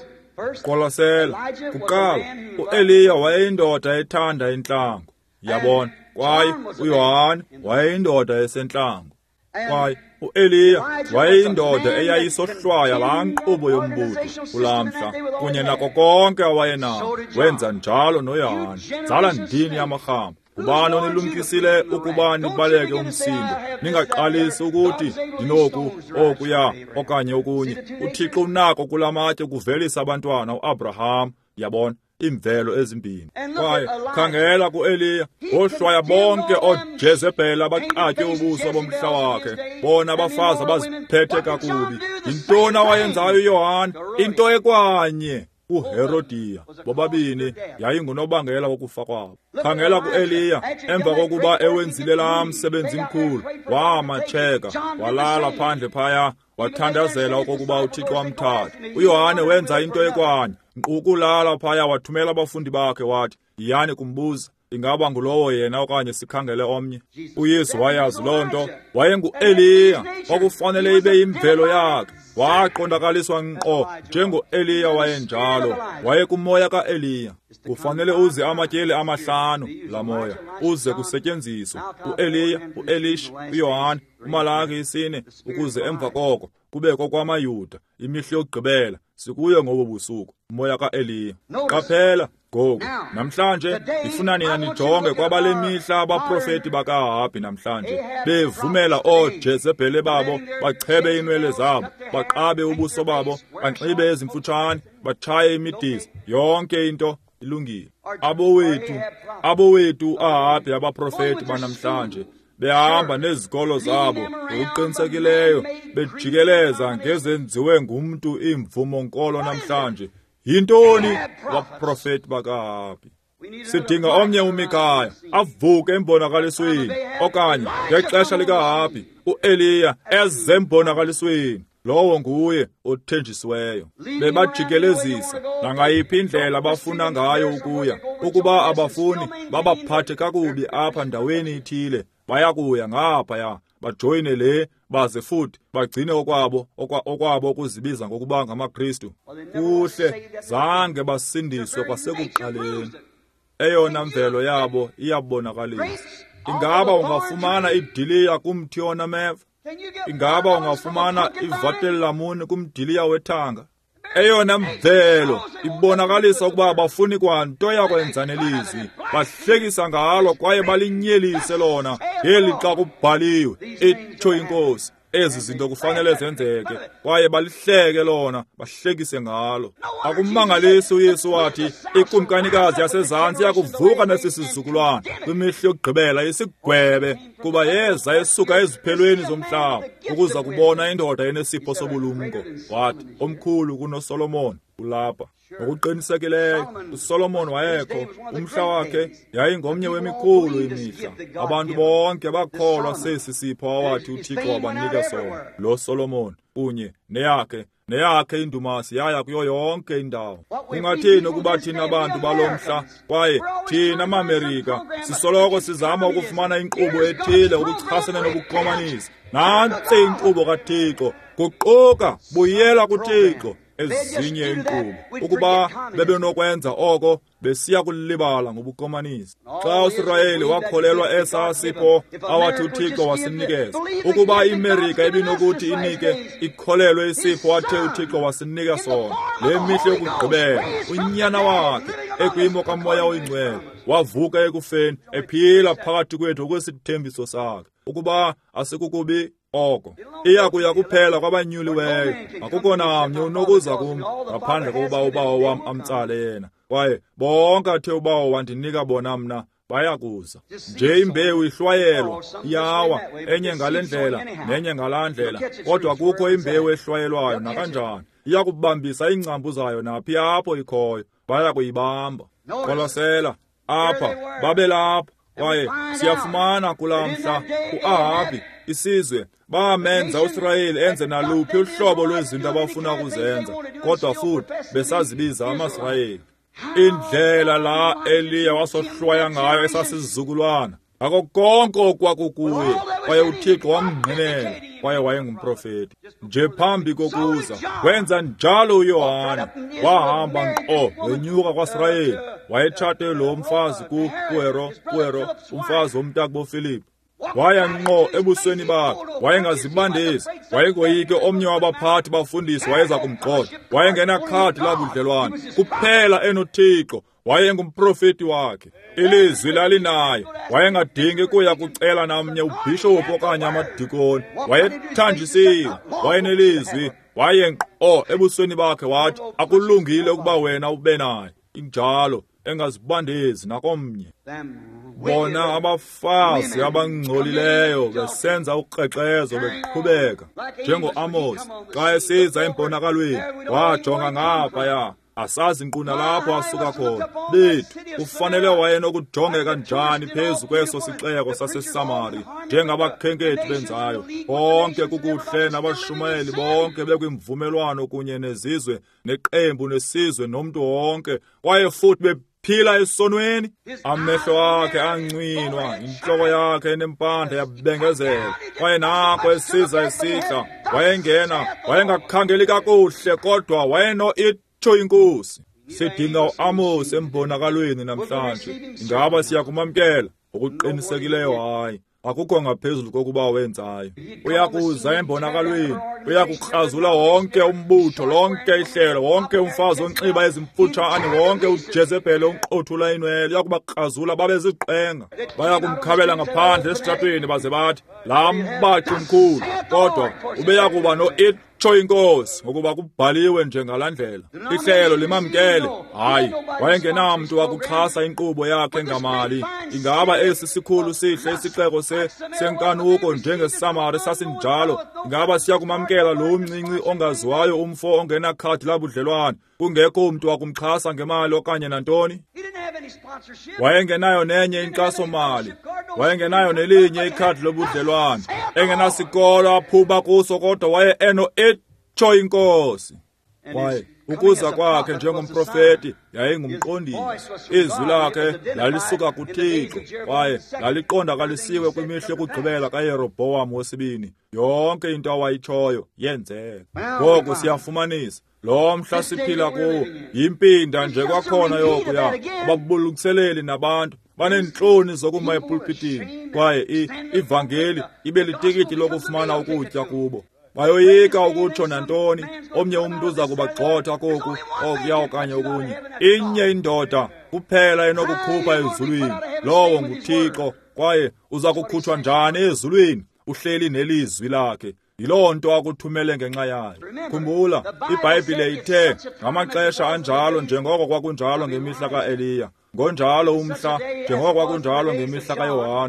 Qalasela kuqala, u-Eliya wayeyindoda ethanda intlango. Yabona, kwaye uYohane wayeyindoda esentlango. Kwaye u-Eliya wayeyindoda eyayisohlwaya laa nkqubo yombutho kulamhla, kunye nako konke awayenako. Wenza njalo noYohane. Zala ndini yamarhambo. Ubani onilumkisile ukuba nibaleke umsindo, ningaqalisi ukuthi ndinoku okuya okanye okunye. UThixo unako kulamatye kuvelisa abantwana uAbraham. Yabona, imvelo ezimbini. Kwaye khangela ku-Eliya, ohlwaya bonke oJezebheli abaqatye ubuso bomhla wakhe, bona abafazi abaziphethe kakubi. Yintoni awayenzayo uYohane? Into ekwanye uHerodiya. Bobabini yayingunobangela wokufa kwabo. Khangela ku-Eliya, emva kokuba ewenzile laa msebenzi mkhulu, wamatsheka, walala phandle phaya, wathandazela okokuba uThixo wamthatha. uYohane wenza into ekwanye, nqukulala phaya, wathumela abafundi bakhe wathi, yiyani kumbuza, ingaba ngulowo yena okanye sikhangele omnye. uYesu wayazi loo nto, wayengu-Eliya, kwakufanele ibe yimvelo yakhe. Waqondakaliswa ngqo njengo-Eliya wayenjalo, wayekumoya ka-Eliya. Kufanele uze amatyeli amahlanu la moya, uze kusetyenziswe u-Eliya, u-Elisha, uYohane, uMalaki isine, ukuze emva koko kubekho kwamayuda imihla yokugqibela, sikuyo ngobo busuku, umoya ka-Eliya. Qaphela ngoku, namhlanje ifuna nina nijonge kwabale mihla abaprofeti bakaHabi namhlanje bevumela oJezebheli babo bachebe inwele zabo, baqabe ubuso babo, banxibe ezimfutshane, batshaye imidiza, yonke into ilungile. Abowethu, abowethu aHabi abaprofeti banamhlanje behamba nezikolo zabo ngokuqinisekileyo, bejikeleza ngezenziwe ngumntu imvumo nkolo namhlanje. Yintoni waprofeti bakaHabi? Sidinga omnye uMikhaya avuke embonakalisweni, okanye ngexesha likaHabi u-Eliya eze embonakalisweni. Lowo nguye othenjisiweyo. Bebajikelezisa nangayiphi indlela abafuna ngayo ukuya. Ukuba abafuni babaphathe kakubi apha ndaweni ithile, bayakuya ngaphaya bajoyine le, baze futhi bagcine okwabo okwabo ukuzibiza ngokuba ngamaKristu. Kuhle, zange basindiswe kwasekuqaleni. Eyona mvelo yabo iyabonakalisa. Ingaba ungafumana idiliya kumthiyona meva? Ingaba ungafumana ivatelamuni kumdiliya wethanga? Eyona mvelo ibonakalisa ukuba abafuni kwanto yakwenza nelizwi, bahlekisa ngalo kwaye balinyelise lona. Ngeli xa kubhaliwe, itsho iNkosi, ezi zinto kufanele zenzeke, kwaye balihleke lona, bahlekise ngalo. Akumangalisi uYesu wathi ikumkanikazi yasezantsi yakuvuka nesisizukulwana kwimihla yokugqibela isigwebe, kuba yeza esuka eziphelweni zomhlaba ukuza kubona indoda enesipho sobulumko. Wathi omkhulu kunoSolomoni ulapha. Ngokuqinisekileyo uSolomon wayekho, umhla wakhe yayingomnye wemikhulu imihla. Abantu bonke bakholwa sesi sipho awathi uThixo wabanika sona lo Solomon, kunye neyakhe neyakhe indumasi yaya kuyo yonke indawo. Kungathini ukuba thina abantu balomhla kwaye thina amaMerika sisoloko sizama ukufumana inkqubo ethile ukuchasene nobukomanisi? Nantsi inkqubo kaThixo, guquka, buyela kuThixo. Ezinye inkqubo ukuba bebenokwenza oko besiya kulibala ngobukomanisi. Xa uIsrayeli wakholelwa esa sipho awathi uThixo wasinikeza, ukuba iMerika ibinokuthi inike ikholelwe isipho athe uThixo wasinika sona, le mihla yokugqibela unyana wakhe ekwimo kaMoya Oyingcwele wavuka ekufeni ephila phakathi kwethu kwesithembiso sakhe. Ukuba asikukubi oko, iyakuya kuphela kwabanyuliweyo. Akukho namnye unokuza kum ngaphandle kokuba ubawo wam amtsale yena, kwaye bonke athe ubawo wandinika bona mna bayakuza. Nje imbewu ihlwayelwa, iyawa, enye ngale ndlela nenye ngalaa ndlela, kodwa kukho imbewu ehlwayelwayo nakanjani. Iya kubambisa iingcambu zayo naphi apho ikhoyo, baya kuyibamba. Qolasela apha babelapho, kwaye siyafumana kulaa mhla u-Ahabi isizwe bamenza uIsrayeli enze naluphi uhlobo lwezinto abafuna ukuzenza, kodwa futhi besazibiza amaSrayeli. Indlela la Eliya wasohlwaya ngayo esasizizukulwana, ngako konke okwakukuye, kwaye uThixo wamngqinela, kwaye wayengumprofeti. Nje phambi kokuza wenza njalo uYohane, wahamba nkqo wenyuka kwaSrayeli, wayetshate lo mfazi kuWero, kuWero umfazi womntakubo Philip. Waya ngqo ebusweni bakhe, wayengazibandezi, wayengoyike omnye wabaphathi bafundisi wayeza kumgxotha. Wayengena khadi labudlelwane kuphela enoThixo, wayengumprofeti wakhe. Ilizwi lalinaye, wayengadingi kuya kucela namnye ubhishophu okanye amadikoni. Wayethanjisiwe, wayenelizwi, wayengqo ebusweni bakhe wathi, akulungile ukuba wena ube naye, injalo engazibandezi nakomnye. Bona abafazi abangcolileyo besenza uqeqezo beqhubeka, njengo-Amos xa esiza embonakalweni wajonga ngaphaya, asazi nkquna lapho asuka khona. Bethu kufanele wayenokujongeka njani phezu kweso sixeko saseSamari, njengabakhenkethi benzayo. Bonke kukuhle nabashumayeli bonke bekwimvumelwano kunye nezizwe neqembu nesizwe nomntu wonke, kwaye futhi be phila esonweni. Amehlo akhe ancwinwa, inhloko yakhe enempande yabengezela, kwaye nakho esiza esihla. Wayengena, wayengakhangeli kakuhle, kodwa wayeno itsho inkosi. Sidinga u-Amos embonakalweni namhlanje. Ingaba siyakumamkela? Okuqinisekileyo hayi, akukho ngaphezulu kokuba wenzayo. Uyakuza embonakalweni, uyakukrazula wonke umbutho, lonke ihlelo, wonke umfazi onxiba ezimfutshane, wonke uJezebheli onqothula inwele, uyakubakrazula babe ziqenga. Bayakumkhabela ngaphandle esitratweni baze bathi, laa mbathi mkhulu, kodwa ubeyakuba no-itsho inkosi, ngokuba kubhaliwe njengalandlela. Ihlelo limamkele, hayi, wayengenamntu wakuxhasa inkqubo yakhe ngamali. Ingaba esi sikhulu sihle isixeko senkanuko njengeSamari sasinjalo, ingaba siyakumamkela lo mncinci ongaziwayo umfo ongena khadi labudlelwane, kungekho umntu wakumxhasa ngemali okanye nantoni? Wayengenayo nenye inkxaso-mali, wayengenayo nelinye ikhadi lobudlelwane, engenasikolo aphuba kuso, kodwa waye eno itsho inkosi. Kwaye ukuza kwakhe njengomprofeti yayingumqondisi. Izwi lakhe lalisuka kuThixo, kwaye laliqondakalisiwe kwimihla yokugqibela kaYerobhowamu wesibini. Yonke into awayitshoyo yenzeka. Ngoku siyafumanisa lo mhla siphila kuwo yimpinda nje kwakhona yokuya. Ababulungiseleli nabantu banenhloni zokuma epulpitini, kwaye ivangeli ibe litikiti lokufumana ukutya kubo. Bayoyika ukutsho nantoni, omnye umuntu uza kubagxotha koku okuya okanye okunye. Inye indoda kuphela enokukhupha ezulwini, lowo nguThixo, kwaye uza kukhutshwa njani ezulwini? Uhleli nelizwi lakhe, yiloo nto akuthumele ngenxa yayo. Khumbula, iBhayibhile ithe ngamaxesha anjalo njengoko kwakunjalo ngemihla ka-Eliya, ngonjalo umhla njengoko kwakunjalo ngemihla kaYohane.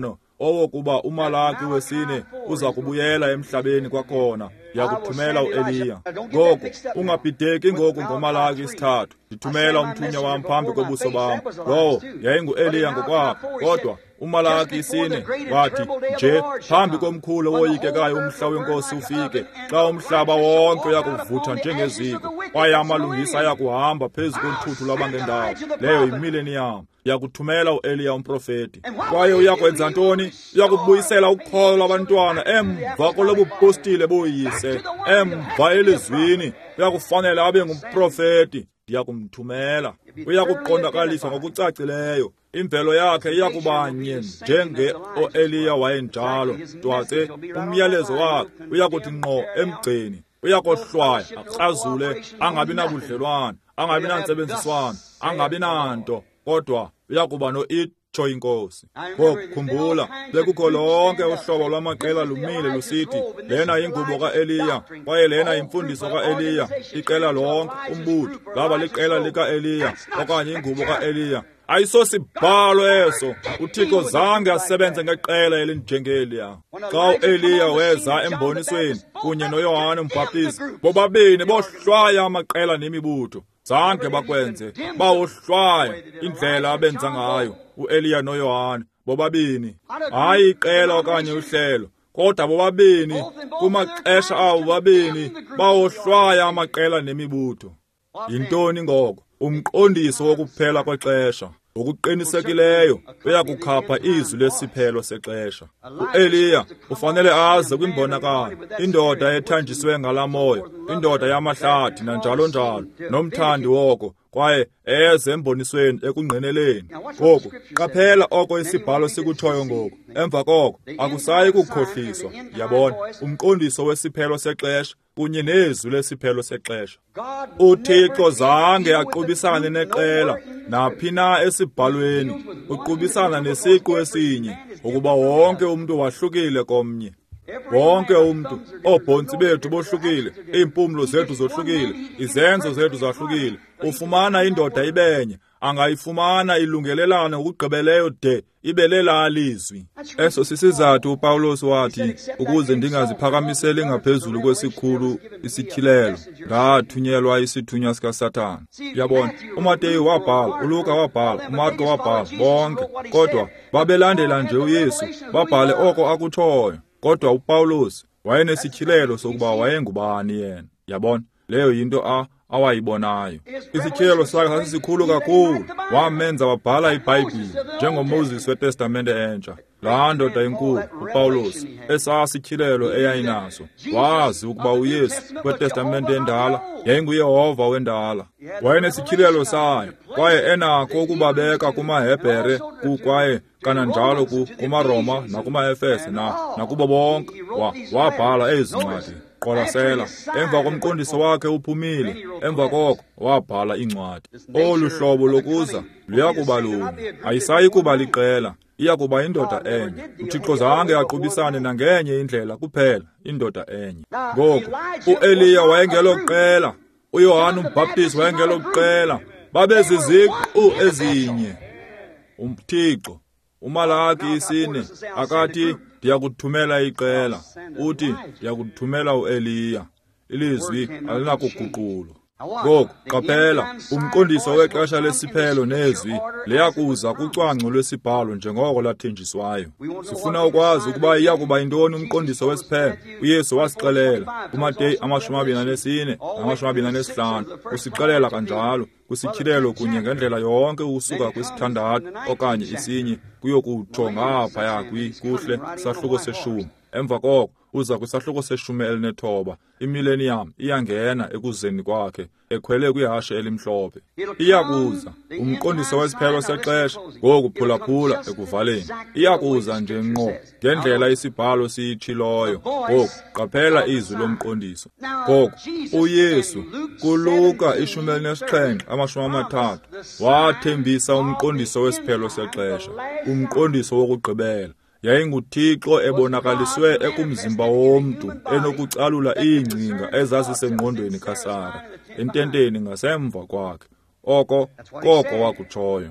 owokuba uMalaki wesine uza kubuyela emhlabeni kwakhona yakuthumela uEliya. Ngoku ungabhideki ngoku ngoMalaki isithathu, ndithumela umthunywa wam phambi kobuso bam. Lowo yayingu-Eliya ngokwakhe, kodwa uMalaki isine wathi nje phambi komkhulu owoyikekayo umhla wenkosi ufike, xa umhlaba wonke uyakuvutha njengeziko, kwaye amalungisa ayakuhamba phezu kothuthu lwabangendawo. Leyo yimillennium. Yakuthumela uEliya umprofeti. Kwaye uyakwenza ntoni? Uyakubuyisela ukholo lwabantwana emva kolobupostile boyise, emva elizwini. Uyakufanele abe ngumprofeti. Ndiyakumthumela. Uyakuqondakaliswa ngokucacileyo. Imvelo yakhe iyakubanye njenge o-Eliya wayenjalo. Twatse umyalezo wakhe uyakuthi ngqo emgceni. Uyakohlwaya, akrazule, angabi nabudlelwane, angabi nantsebenziswano, angabi nanto, kodwa uyakuba no-itsho inkosi. Ngokukhumbula, bekukho lonke uhlobo lwamaqela lumile lusithi, lena yingubo ka-Eliya, kwaye lena yimfundiso ka-Eliya. Iqela lonke, umbutho, laba liqela lika-Eliya, okanye ingubo ka-Eliya. Ayisosibhalo eso. uThixo zange asebenze ngeqela elinjengeliya. Xa uEliya weza embonisweni kunye noYohane uMbhaptizi, bobabini bohlwaya amaqela nemibutho. Zange bakwenze, bawohlwaya indlela abenza ngayo uEliya noYohane, bobabini. Hayi iqela okanye uhlelo, kodwa bobabini kumaxesha abo babini bawohlwaya amaqela nemibutho. Yintoni ngoko? Umqondiso wokuphela kwexesha. Okuqinisekileyo uyakukhapha izwi lesiphelo sexesha. uEliya ufanele aze kwimbonakalo, indoda ethanjiswe ngalamoya, indoda yamahlathi nanjalo njalo, nomthandi woko, kwaye eze embonisweni ekungqineleni. Ngoku qaphela oko isibhalo sikutshoyo ngoku. Emva koko akusayi kukhohliswa. Yabona umqondiso wesiphelo sexesha kunye nezwi lesiphelo sexesha. uThixo zange aqubisane neqela naphi na esibhalweni. Uqubisana nesiqu esinye, ukuba wonke umuntu wahlukile komnye. Wonke umuntu, obhontsi bethu bohlukile, iimpumlo zethu zohlukile, izenzo zethu zahlukile. Ufumana indoda ibenye, angayifumana ilungelelana ngokugqibeleyo de ibe lela lizwi. Eso sisizathu uPawulos wathi, ukuze ndingaziphakamiseli ngaphezulu kwesikhulu isityhilelo, ndathunyelwa isithunywa sikaSathane. Yabona, uMateyu wabhala, uLuka wabhala, uMarko wabhala, bonke, kodwa babelandela nje uYesu, babhale oko akutshoyo. Kodwa uPawulos wayenesithyilelo sokuba wayengubani yena. Yabona, leyo yinto a awayibonayo. Isithyilelo sakhe sasikhulu kakhulu, wamenza wabhala iBhayibhile njengoMoses weTestamente entsha. Laa ndoda enkulu, uPawulos, esasithyilelo eyayinaso, wazi ukuba uYesu weTestamente endala yayinguYehova wendala. Wayenesithyilelo sayo, kwaye enakho ukubabeka kumaHebhere, kwaye kananjalo kumaRoma nakumaEfese na nakubo bonke. Wabhala ezi ncwadi. Qolasela, emva komqondiso wakhe uphumile, emva koko wabhala incwadi. Olu hlobo lokuza luyakuba luni, ayisayi kuba liqela, iyakuba indoda enye. uThixo zange aqubisane nangenye indlela kuphela, indoda enye. Ngoku uEliya wayengeloqela, uYohane uMbhaptizi wayengeloqela, babeziziqu ezinye. uThixo uMalaki isine akathi ndiyakuthumela iqela, uthi ndiyakuthumela uEliya. Ilizwi alinakuguqulwa. Ngoku qaphela, umqondiso wexesha lesiphelo nezwi liyakuza kucwangco lwesibhalo njengoko lathenjiswayo. Sifuna ukwazi ukuba iyakuba yintoni umqondiso wesiphelo. uYesu wasixelela kuMateyu amashumi amabini anesine namashumi amabini anesihlanu. Usixelela kanjalo kwisithyilelo kunye ngendlela yonke usuka kwisithandathu okanye isinye kuyokutsho ngaphaya kuhle sahluko seshumi. Emva koko uza kwisahluko seshumi elinethoba. Imillennium iyangena ekuzeni kwakhe, ekhwele kwihashe elimhlophe. Iyakuza umqondiso wesiphelo sexesha ngokuphulaphula ekuvaleni. Iyakuza nje ngqo ngendlela isibhalo siyitshiloyo. Ngoku qaphela izwi lomqondiso. Ngoku uYesu kuLuka ishumi elinesixhenxe amashumi amathathu wathembisa umqondiso wesiphelo sexesha, umqondiso wokugqibela. YayinguThixo ebonakaliswe ekumzimba womntu enokucalula iingcinga ezazisengqondweni kaSara, ententeni ngasemva kwakhe. Oko koko wakutshoyo.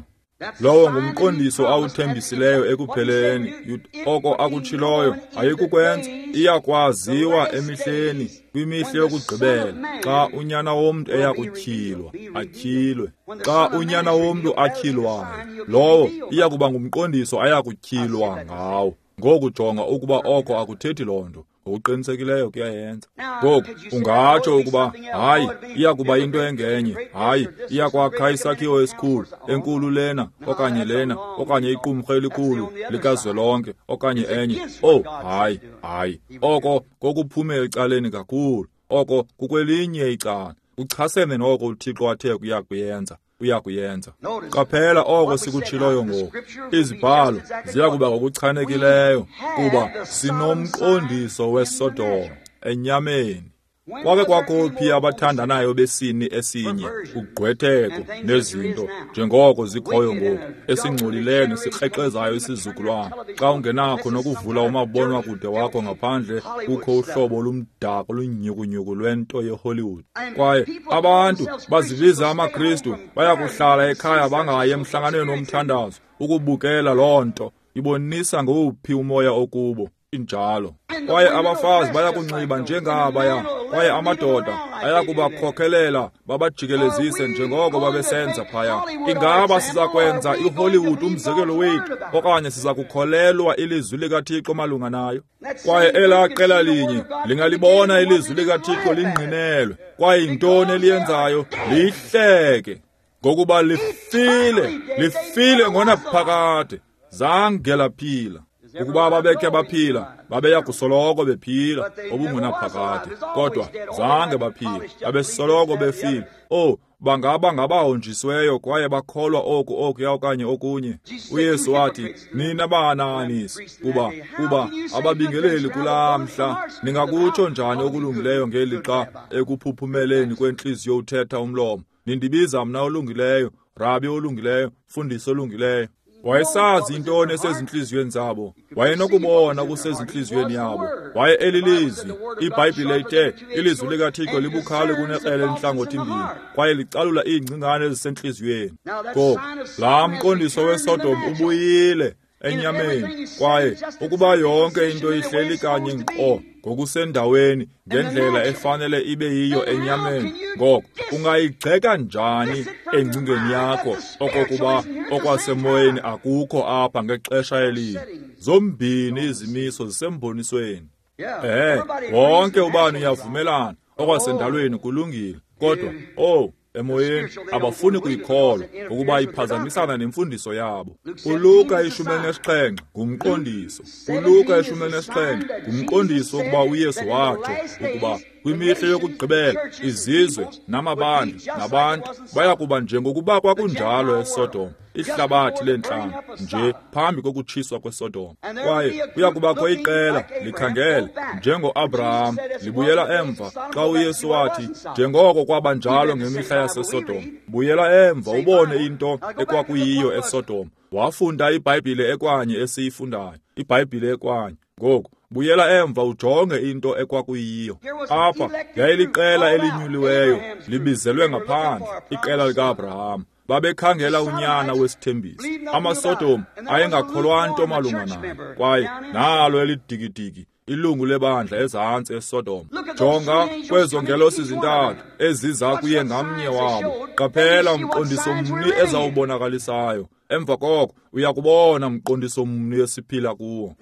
Lowo ngumqondiso awuthembisileyo ekupheleni. Oko akutshiloyo ayikukwenza, iyakwaziwa emihleni, kwimihle yokugqibela, xa unyana womntu eyakutyhilwa, atyhilwe. Xa unyana womntu atyhilwayo, lowo iyakuba ngumqondiso ayakutyhilwa ngawo. Ngoku jonga ukuba oko akuthethi loo nto. Ngokuqinisekileyo kuyayenza. Ngoku ungatsho ukuba hayi iyakuba into engenye, hayi iyakwakha isakhiwo esikhulu, enkulu lena okanye lena, okanye iqumrhu elikhulu likazwelonke okanye enye. Oh hayi, hayi, oko kokuphume ecaleni kakhulu. Oko kukwelinye icala. Uchasene noko uThixo athe kuyakuyenza, uyakuyenza. Qaphela oko sikutshiloyo ngoku. Izibhalo ziyakuba ngokuchanekileyo kuba sinomqondiso weSodom enyameni. Kwake kwakophi abathandanayo besini esinye, ugqwetheko nezinto njengoko zikhoyo ngoku, esingcolileyo nesikrexezayo isizukulwana. Xa ungenakho nokuvula umabonwakude wakho ngaphandle, kukho uhlobo olumdaka olunyukunyuku lwento yeHollywood. Kwaye abantu bazibiza amaKristu, bayakuhlala ekhaya bangayi emhlanganweni womthandazo ukubukela loo nto. Ibonisa ngowuphi umoya okubo. Injalo. Kwaye abafazi bayakunxiba njengabaya, kwaye amadoda ayakubakhokelela babajikelezise njengoko babesenza phaya. Ingaba siza kwenza iHollywood umzekelo wethu, okanye siza kukholelwa ilizwi likaThixo malunga nayo? Kwaye elaa qela linye lingalibona ilizwi likaThixo lingqinelwe, kwaye yintoni eliyenzayo? Lihleke, ngokuba lifile, lifile ngonaphakade, zange laphila. Ukuba babekhe baphila, babeya kusoloko bephila obungunaphakade, kodwa zange baphila, babesoloko befile. Oh, bangaba ngabahonjisiweyo kwaye bakholwa oku okuya okanye okunye. UYesu wathi, nina bananisi, kuba kuba ababingeleli kulaa mhla, ningakutsho njani okulungileyo ngelixa ekuphuphumeleni kwenhliziyo uthetha umlomo? Nindibiza mna olungileyo, rabi olungileyo, mfundisi olungileyo. Wayesazi intoni esezinhliziyweni zabo, wayenokubona kusezinhliziyweni yabo. Waye elilizwi, iBhayibhile ithe, ilizwi likaThixo libukhali kunekrele enhlangothi mbini, kwaye licalula iingcingane ezisenhliziyweni. Ngoku laa mqondiso weSodom ubuyile enyameni, kwaye ukuba yonke into ihleli kanye nkqo ngokusendaweni ngendlela efanele ibe yiyo enyameni, ngoko ungayigxeka njani engcingweni yakho okokuba okwasemoyeni akukho apha ngexesha elinye? Zombini izimiso zisembonisweni. Eh, wonke ubani uyavumelana, okwasendalweni kulungile, kodwa oh emoyeni abafuni kuyikholwa ukuba iphazamisana nemfundiso yabo. uLuka ishumi elinesixhenxe ngumqondiso. uLuka ishumi elinesixhenxe ngumqondiso ukuba uYesu watsho ukuba kwimihle yokugqibela izizwe namabandla nabantu bayakuba njengokuba kwakunjalo eSodom, ihlabathi lentlanga nje phambi kokutshiswa kweSodom. Kwaye kuyakubakho iqela likhangele njengo-Abraham libuyela emva xa uYesu wathi, njengoko kwaba njalo ngemihla yaseSodom. Buyela emva ubone into ekwakuyiyo eSodom. Wafunda iBhayibhile ekwanye esiyifundayo, iBhayibhile ekwanye. Ngoku buyela emva ujonge into ekwakuyiyo. Apha yayiliqela elinyuliweyo, libizelwe ngaphandle, iqela likaAbraham. Babekhangela unyana wesithembiso. AmaSodom ayengakholwa nto malunga nayo, kwaye nalo elidikidiki ilungu lebandla ezantsi eSodom. Jonga kwezo ngelosi zintathu eziza kuye ngamnye wabo. Qaphela umqondiso mni ezawubonakalisayo. Emva koko uyakubona umqondiso mni esiphila kuwo.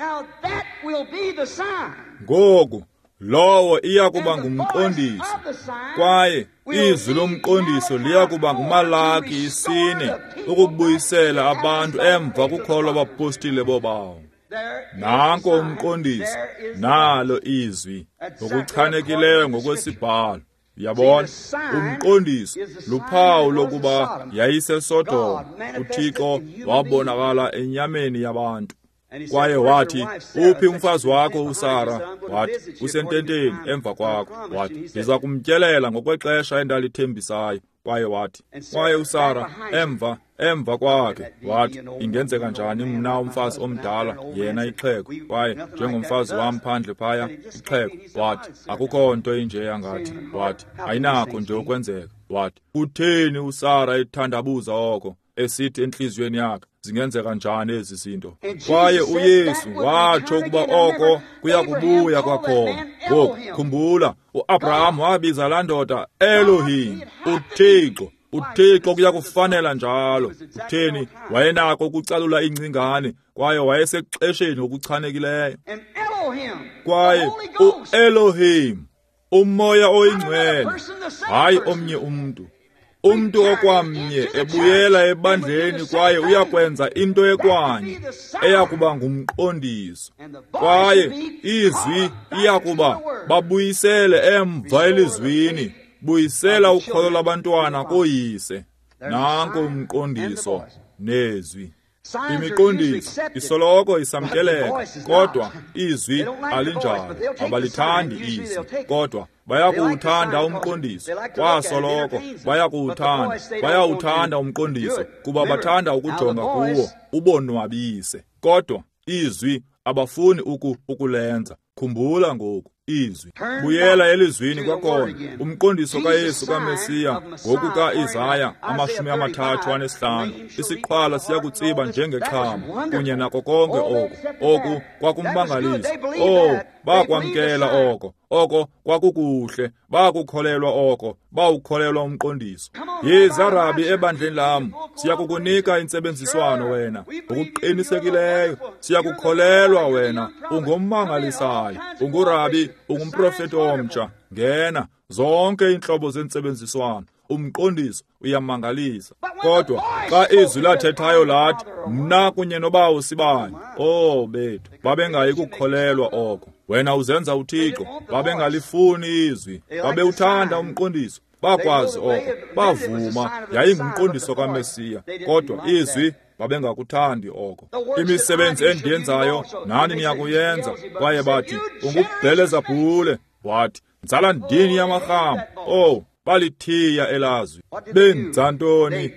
Ngoku lowo iyakuba ngumqondiso, kwaye izwi lomqondiso liyakuba nguMalaki isine, ukubuyisela abantu emva kukholwa abapostile bobawo. Nanko umqondiso, nalo izwi ngokuchanekileyo ngokwesibhalo. Yabona, umqondiso luphawu lokuba yayiseSodom. uThixo wabonakala enyameni yabantu. Kwaye wathi, uphi umfazi wakho uSara? Wathi, usententeni emva kwakho. Wathi, ndiza kumtyelela ngokwexesha endalithembisayo. Kwaye wathi, kwaye uSara emva emva kwakhe. Wathi, ingenzeka njani mna umfazi omdala, yena ixhego, kwaye njengomfazi wam phandle phaya ixhego? Wathi, akukho nto inje yangathi. Wathi, ayinakho nje ukwenzeka. Wathi, kutheni uSara ethandabuza oko? esithi enhliziyweni yakhe, zingenzeka njani ezi zinto? Kwaye uYesu watsho ukuba oko kuya kubuya kwakhona. Ngoku khumbula, uAbraham wabiza laa ndoda Elohim, uThixo. uThixo kuya kufanela njalo. Utheni? Wayenako ukucalula ingcingane, kwaye wayesexesheni okuchanekileyo. Kwaye uElohim, umoya oyingcwele, hayi omnye umuntu. Umntu okwamnye ebuyela ebandleni kwaye uyakwenza into ekwanye eyakuba ngumqondiso. Kwaye izwi iyakuba babuyisele emva elizwini, buyisela ukholo lwabantwana koyise. Nanko umqondiso nezwi. Imiqondiso isoloko isamkeleka, kodwa izwi alinjalo. Abalithandi izwi, kodwa bayakuwuthanda umqondiso. Kwasoloko bayakuwuthanda, bayawuthanda umqondiso kuba bathanda ukujonga kuwo ubonwabise. Kodwa izwi abafuni uku ukulenza. Khumbula ngoku izwi. Buyela elizwini kwakhona. Umqondiso kaYesu kaMesiya ngoku ka-Isaya amashumi amathathu anesihlanu. Isiqhwala siyakutsiba njengexhama kunye nako konke oko. Oku kwakumbangalisa. Oh, bakwamkela oko. Oko kwakukuhle. Bakukholelwa oko. Bawukholelwa umqondiso. Yiza Rabi ebandleni lam. Siyakukunika intsebenziswano wena. Ukuqinisekileyo. Siyakukholelwa wena. Ungummangalisayo. UnguRabi, ungumprofeti omtsha. Ngena zonke inhlobo zentsebenziswano. Umqondiso uyamangalisa. Kodwa xa izwi lathethayo lathi, mna kunye nobawo sibani. Oh bethu, babengayi kukholelwa oko. Wena uzenza uThixo, babengalifuni izwi. Babeuthanda umqondiso. Bakwazi oko. Bavuma yayingumqondiso kaMesiya. Kodwa izwi babengakuthandi oko. Imisebenzi endiyenzayo nani niyakuyenza. Kwaye bathi, ungubhelezebhule. Wathi, nzala ndini yamarhama. Oh, balithiya elazwi. Benza ntoni?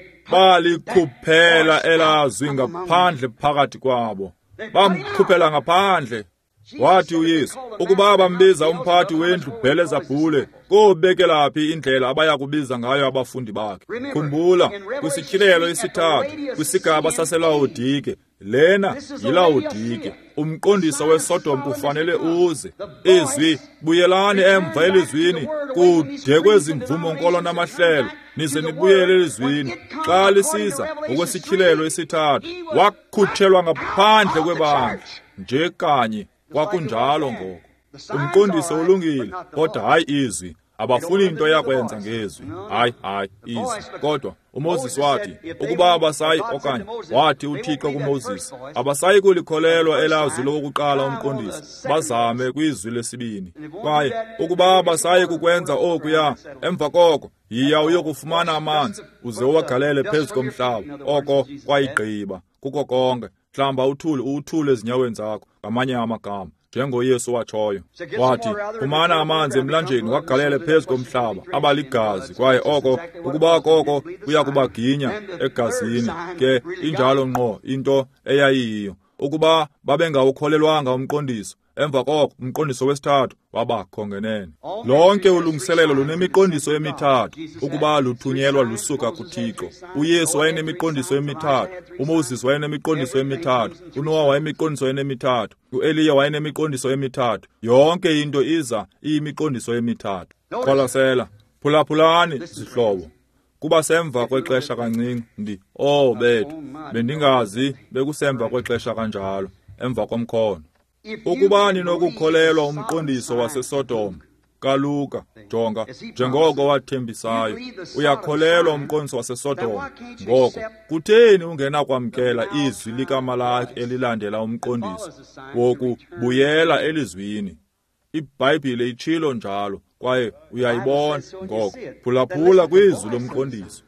Balikhuphela elazwi ngaphandle phakathi kwabo. Bamkhuphela ngaphandle. Wathi uYesu, ukuba bambiza umphathi wendlu Bhelezebhule, kobekelaphi indlela abaya kubiza ngayo abafundi bakhe. Khumbula, kwisityhilelo esithathu, kwisigaba saseLaodike, lena yiLaodike, umqondiso weSodom kufanele uze. Izwi, buyelani emva elizwini, kude kwezimvumo-nkolo namahlelo, nize nibuyele elizwini. Xa lisiza ngokwesityhilelo esithathu, wakhutshelwa ngaphandle kwebandla, nje kanye. Kwakunjalo ngoko. Umqondiso ulungile, kodwa hayi izwi. Abafuni into yakwenza ngezwi. Hayi, hayi, izwi. Kodwa uMoses wathi, ukuba abasayi okanye wathi uThixo kuMoses, abasayi kulikholelwa elazwi lokuqala umqondiso, bazame kwizwi lesibini. Kwaye ukuba abasayi kukwenza okuya, emva koko yiya uyokufumana amanzi, uze uwagalele phezu komhlaba. Oko kwayigqiba kuko konke. Mhlamba uthule uthule ezinyaweni zakho, ngamanye amagama, njengoYesu watshoyo. Wathi, fumana amanzi emlanjeni wagalele phezu komhlaba, abaligazi. Kwaye oko, ukuba koko kuya kubaginya egazini, ke injalo ngqo into eyayiyo. Ukuba babengawukholelwanga umqondiso, emva koko umqondiso wesithathu wabakho ngenene. Lonke ulungiselelo lunemiqondiso emithathu ukuba luthunyelwa lusuka kuThixo. uYesu wayenemiqondiso emithathu, uMoses wayenemiqondiso emithathu, uNoah wayemiqondiso emithathu, uEliya wayenemiqondiso emithathu. Yonke into iza iyimiqondiso emithathu. Qolasela, phulaphulani zihlobo. Kuba semva kwexesha kancinci ndi, oh bethu, bendingazi bekusemva kwexesha kanjalo, emva komkhono. Ukuba ninokukholelwa umqondiso waseSodom, kaLuka, jonga, njengoko wathembisayo, uyakholelwa umqondiso waseSodom. Ngoko, kutheni ungena kwamkela izwi likaMalaki elilandela umqondiso woku buyela elizwini? IBhayibhile itshilo njalo, kwaye uyayibona ngoko. Phulaphula kwizwi lomqondiso.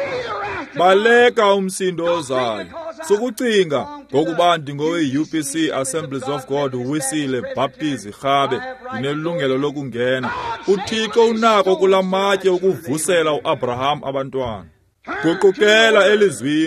Baleka umsindo ozayo. Sokucinga ngokuba ndingowe-U P C Assemblies of God uwisile baptizi rhabe ndinelungelo lokungena. uThixo unako kulamatye ukuvusela uAbraham abantwana. Guqukela elizwini,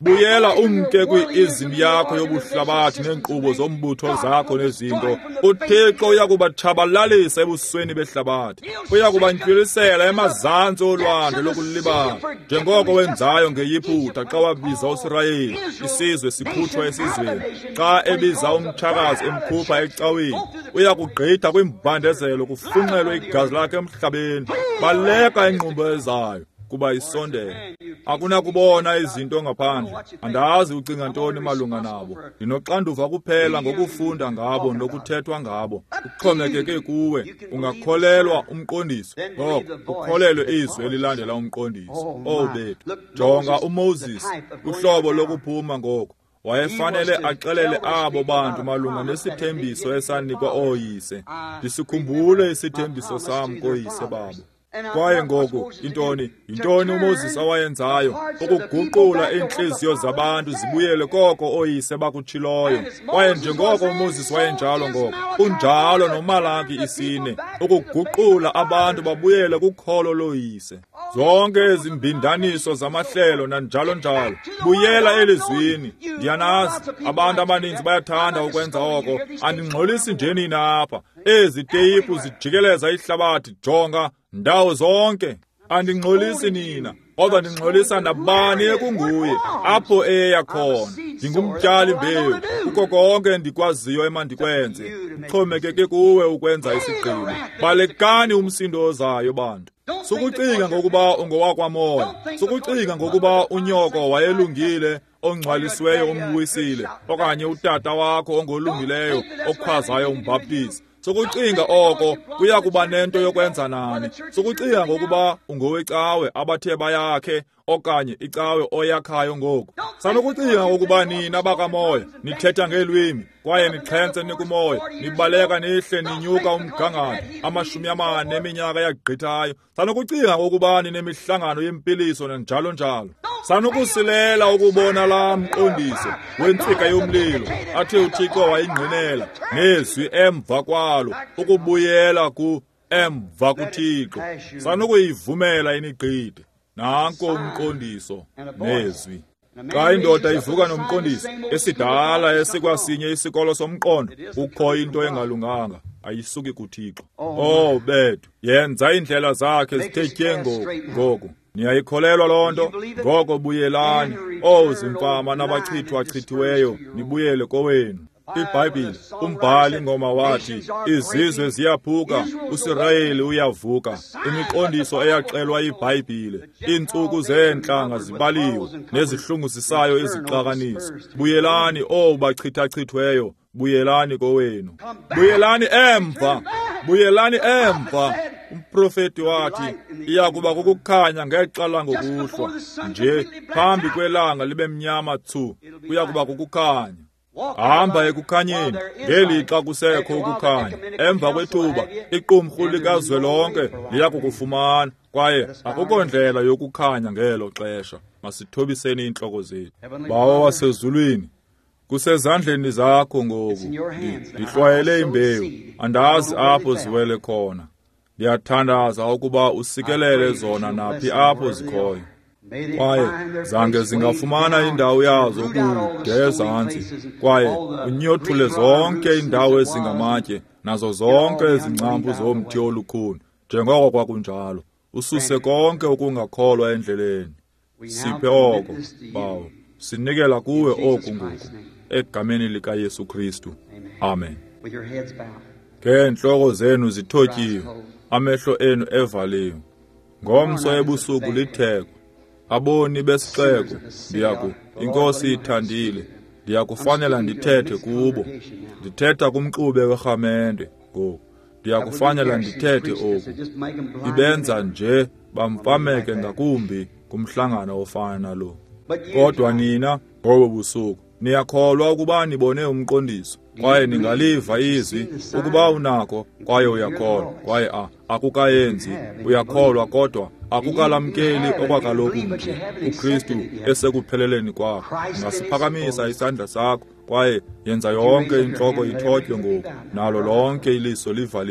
buyela umke kwi-izim yakho yobuhlabathi neenkqubo zombutho zakho nezinto. uThixo uyakubatshabalalisa ebusweni behlabathi, uyakubantywilisela emazantsi olwandle lokulibala, njengoko wenzayo ngeYiputa xa wabiza uIsrayeli, isizwe sikhutshwa esizweni, xa ebiza umtshakazi emkhupha ecaweni. Uyakugqitha kwimbandezelo, kufunxelwe igazi lakhe emhlabeni. Baleka ingqumbo ezayo kuba isondele. Akunakubona izinto ngaphandle. Andazi ucinga ntoni malunga nabo. Ndinoxanduva kuphela ngokufunda ngabo nokuthethwa ngabo. Uxhomekeke kuwe. Ungakholelwa umqondiso, ngoko ukholelwe izwi elilandela umqondiso. Oh bethu, jonga uMoses, uhlobo lokuphuma ngoko. Wayefanele axelele abo bantu malunga nesithembiso esanikwa ooyise. Ndisikhumbule isithembiso sam kooyise babo. Kwaye ngoku intoni intoni uMoses awayenzayo? Ukuguqula iinhliziyo zabantu zibuyele koko ooyise bakutshiloyo. Kwaye njengoko uMoses wayenjalo ngoko, unjalo noMalaki isine, ukuguqula abantu babuyele kukholo looyise. Zonke ezimbindaniso zamahlelo nanjalo njalo, buyela elizwini. Ndiyanazi abantu abaninzi bayathanda ukwenza oko. Andingxolisi nje nina apha. Ezi teyiphu zijikeleza ihlabathi, jonga ndawo zonke. Andingxolisi nina, kodwa ndingxolisa nabani ekunguye, apho eya khona. Ndingumtyali mbewu, kuko konke ndikwaziyo emandikwenze. Uxhomekeke kuwe ukwenza isigqibo. Balekani umsindo ozayo bantu. Sukucinga ngokuba ungowakwamoya. Sukucinga ngokuba unyoko wayelungile, ongcwalisiweyo umbuyisile, okanye utata wakho ongolungileyo okhwazayo umbhaptizi. Sokucinga oko kuya kuba nento yokwenza nani. Sokucinga ngokuba ungowecawe abathe bayakhe, okanye icawe oyakhayo ngoku. Sanokucinga ngokuba nina bakamoya nithetha ngelwimi, kwaye nixhense nikumoya, nibaleka nihle ninyuka umgangatho amashumi amane eminyaka yagqithayo. Sanokucinga ngokuba ninemihlangano yempiliso nanjalo njalo. Sanokusilela ukubona la mqondiso wentsika yomlilo, athi uThixo wayingqinela nezwi emva kwalo, ukubuyela ku emva kuThixo. Sanokuyivumela inigqide. Nanko umqondiso nezwi. Xa indoda ivuka nomqondiso esidala esikwasinye isikolo somqondo, kukho into engalunganga, ayisuki kuThixo. Oh bethu, yenza indlela zakhe zithetye ngoku. Niyayikholelwa loo nto? Ngoko buyelani, oh zimfama nabachithwa-chithiweyo, nibuyele kowenu. IBhayibhile, umbhali ngoma wathi, izizwe ziyaphuka, uIsrayeli uyavuka. Imiqondiso eyaxelwa iBhayibhile, iintsuku zeentlanga zibaliwe, nezihlunguzisayo izixakaniso. Buyelani, oh bachitha-chithweyo, buyelani kowenu. Buyelani emva, buyelani emva. Umprofeti wathi, iyakuba kukukhanya ngexa langokuhlwa, nje phambi kwelanga libe mnyama tsu, kuyakuba kukukhanya. Hamba ekukhanyeni, ngelixa kusekho ukukhanya. Emva kwethuba, iqumrhu likazwelonke liyakukufumana, kwaye akukho ndlela yokukhanya ngelo xesha. Masithobiseni intloko zethu. Bawo wasezulwini, kusezandleni zakho ngoku. Ndihlwayele imbewu, andazi apho ziwele khona. Ndiyathandaza ukuba usikelele zona naphi apho zikhoyo. Kwaye zange zingafumana indawo yazo kude ezantsi, kwaye unyothule zonke indawo ezingamatye, nazo zonke izincampu zomthi olukhuni, njengoko kwakunjalo. Ususe konke ukungakholwa endleleni. Siphe oko, bawo. Sinikela kuwe oku ngoku, egameni likaYesu Kristu. Amen. Ngentloko zenu zithotyiwe, amehlo enu evaliwe. Ngomso ebusuku litheko, aboni besixeko, ndiyaku, inkosi ithandile, ndiyakufanela ndithethe kubo. Ndithetha kumxube werhamente, ngoku. Ndiyakufanela ndithethe oku. Ibenza nje bamfameke ngakumbi kumhlangano ofana nalo. Kodwa nina, ngobo busuku, niyakholwa ukuba nibone umqondiso, kwaye ningaliva izwi ukuba unako, kwaye uyakholwa, kwaye ah, akukayenzi, uyakholwa kodwa akukalamkeli okwakaloku nje, uKristu esekupheleleni kwakho. Ungasiphakamisa isandla sakho, kwaye yenza yonke intloko ithotywe ngoku, nalo lonke iliso livaliwe,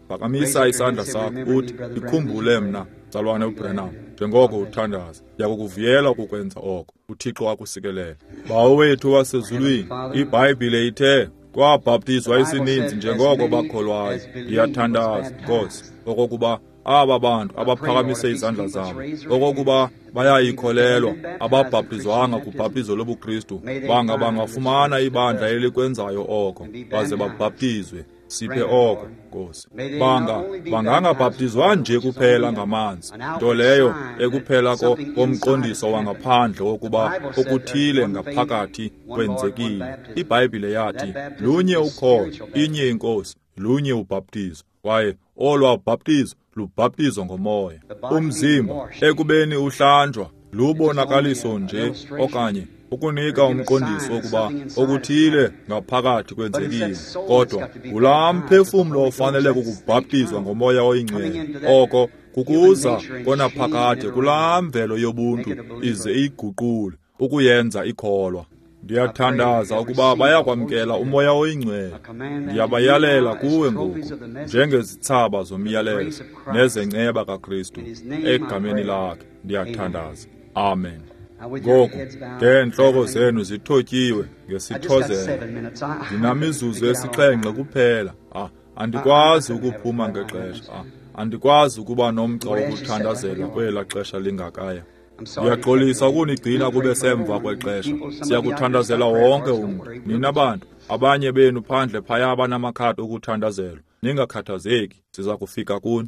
phakamisa isandla sakho uthi, ikhumbule mna mzalwane uBrenham njengoko uthandaza. Yakukuvuyela ukukwenza oko, uThixo akusikelele. Bawo wethu wasezulwini, iBhayibhile ithe kwabhaptizwa isininzi njengoko bakholwayo. Ndiyathandaza Nkosi okokuba aba bantu abaphakamise izandla zabo okokuba bayayikholelwa ababhaptizwanga kubhaptizo lobuKristu banga bangafumana ibandla elikwenzayo oko baze babhaptizwe. Siphe oko Nkosi. Banga bangangabhaptizwa nje kuphela ngamanzi, nto leyo ekuphela ko komqondiso wangaphandle wokuba okuthile ngaphakathi kwenzekile. iBhayibhile yathi lunye ukholo, inye inkosi, lunye ubhaptizo, kwaye olwabhaptizo lubhaptizo ngomoya. Umzimba ekubeni uhlanjwa lubonakaliso nje okanye ukunika umqondiso wokuba okuthile ngaphakathi kwenzekile, kodwa ulaa mphefumlo ofanele ukubhaptizwa ngomoya oyingcwele. Oko kukuza kona phakathi kulaa mvelo yobuntu ize iyiguqule ukuyenza ikholwa. Ndiyathandaza ukuba bayakwamkela umoya oyingcwele. Ndiyabayalela kuwe ngoku njengezithsaba zomyalelo nezenceba kaKristu egameni lakhe. Ndiyathandaza. Amen. Ngoku ngentloko zenu zithotyiwe ngesithozelo. Ndinamizuzu esixhenxe kuphela. Ah, andikwazi ukuphuma ngexesha. Ah, andikwazi ukuba nomgca wokuthandazela kwela xesha lingakaya. Ndiyaxolisa ukunigcina kube semva kwexesha. Siyakuthandazela wonke umntu. Nina bantu, abanye benu phandle phaya abanamakhadi okuthandazela. Ningakhathazeki, siza kufika kuni.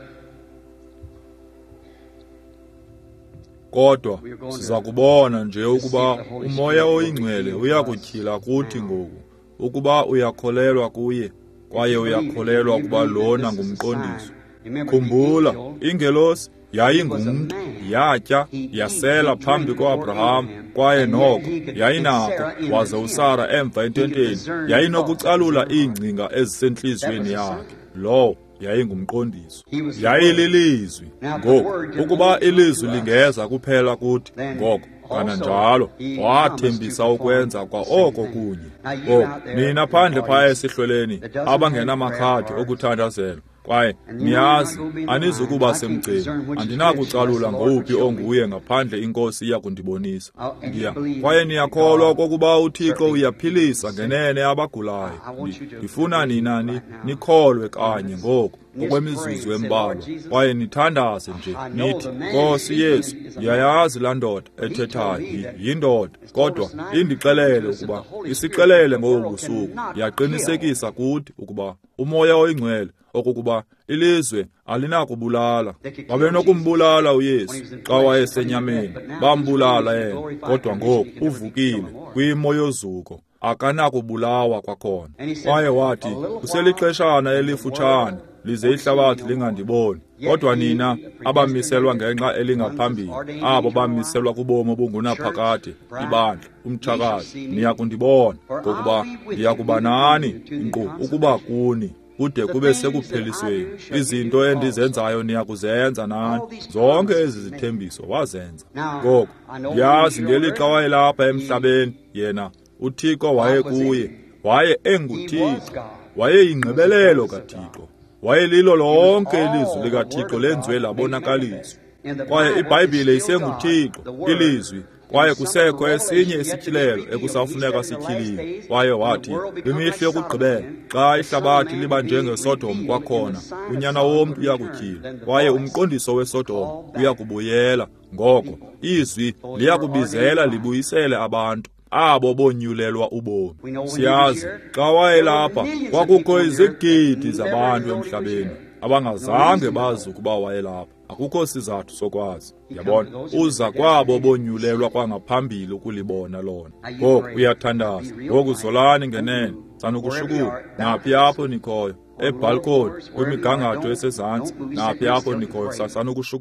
Kodwa siza kubona nje ukuba umoya oyingcwele uyakutyhila kuthi ngoku, ukuba uyakholelwa kuye, kwaye uyakholelwa ukuba lona ngumqondiso. Khumbula, ingelosi yayingumntu, yatya, yasela phambi koAbraham, kwaye noko yayinako, waze uSara emva ententeni yayinokucalula iingcinga ezisentliziyweni yakhe. Lo yayingumqondiso, yayililizwi. Ngoku ukuba ilizwi lingeza kuphela kuthi ngoko kananjalo wathembisa ukwenza kwa oko kunye. Ngoku nina phandle phaya esihlweleni abangenamakhadi okuthandazela, kwaye niyazi anizukuba semgceni, andinakucalula ngowuphi onguye ngaphandle inkosi iyakundibonisa. Ndiya kwaye niyakholwa okokuba uThixo uyaphilisa ngenene abagulayo. Ndifuna nina nikholwe kanye ngoku okwemizuzu embalwa, kwaye nithandaze nje nithi, Nkosi Yesu, ndiyayazi laa ndoda ethethayo yindoda, kodwa indixelele ukuba isixelele ngobu busuku yaqinisekisa kuthi ukuba umoya oyingcwele okokuba ilizwe alinakubulala. Babenokumbulala uYesu xa wayesenyameni, bambulala yena, kodwa ngoku uvukile kwimo yozuko, akanakubulawa kwakhona. Kwaye wathi, kuselixeshana elifutshane lize ihlabathi lingandiboni, kodwa nina abamiselwa ngenxa elingaphambili, abo bamiselwa kubomo obungunaphakade, ibandla, umtshakazi, niyakundibona, ngokuba ndiyakuba nani nkqu ukuba kuni kude kube sekuphelisweni. Izinto endizenzayo niyakuzenza nani. Zonke ezi zithembiso wazenza. Ngoku ndiyazi ngelixa wayelapha emhlabeni yena uThixo waye kuye, waye enguThixo, wayeyingqibelelo kaThixo, wayelilo lonke ilizwi likaThixo lenziwe labonakaliswa. Kwaye iBhayibhile isenguThixo ilizwi, kwaye kusekho esinye isityhilelo ekusafuneka sityhiliwe. Kwaye wathi, imihla yokugqibela xa ihlabathi liba njengeSodom kwakhona, unyana womntu uyakutyhila, kwaye umqondiso weSodom uyakubuyela. Ngoko izwi liyakubizela libuyisele abantu abo bonyulelwa ubomi. Siyazi xa wayelapha kwakukho izigidi zabantu emhlabeni abangazange bazi ukuba wayelapha. Akukho sizathu sokwazi. Yabona, uza kwabo bonyulelwa kwangaphambili ukulibona lona. Ngoku uyathandaza, ngoku zolani ngenene, sanukushukuma, naphi apho nikhoyo, ebalkoni, kwimigangatho esezantsi, naphi apho nikhoyo, sasanukushukuma.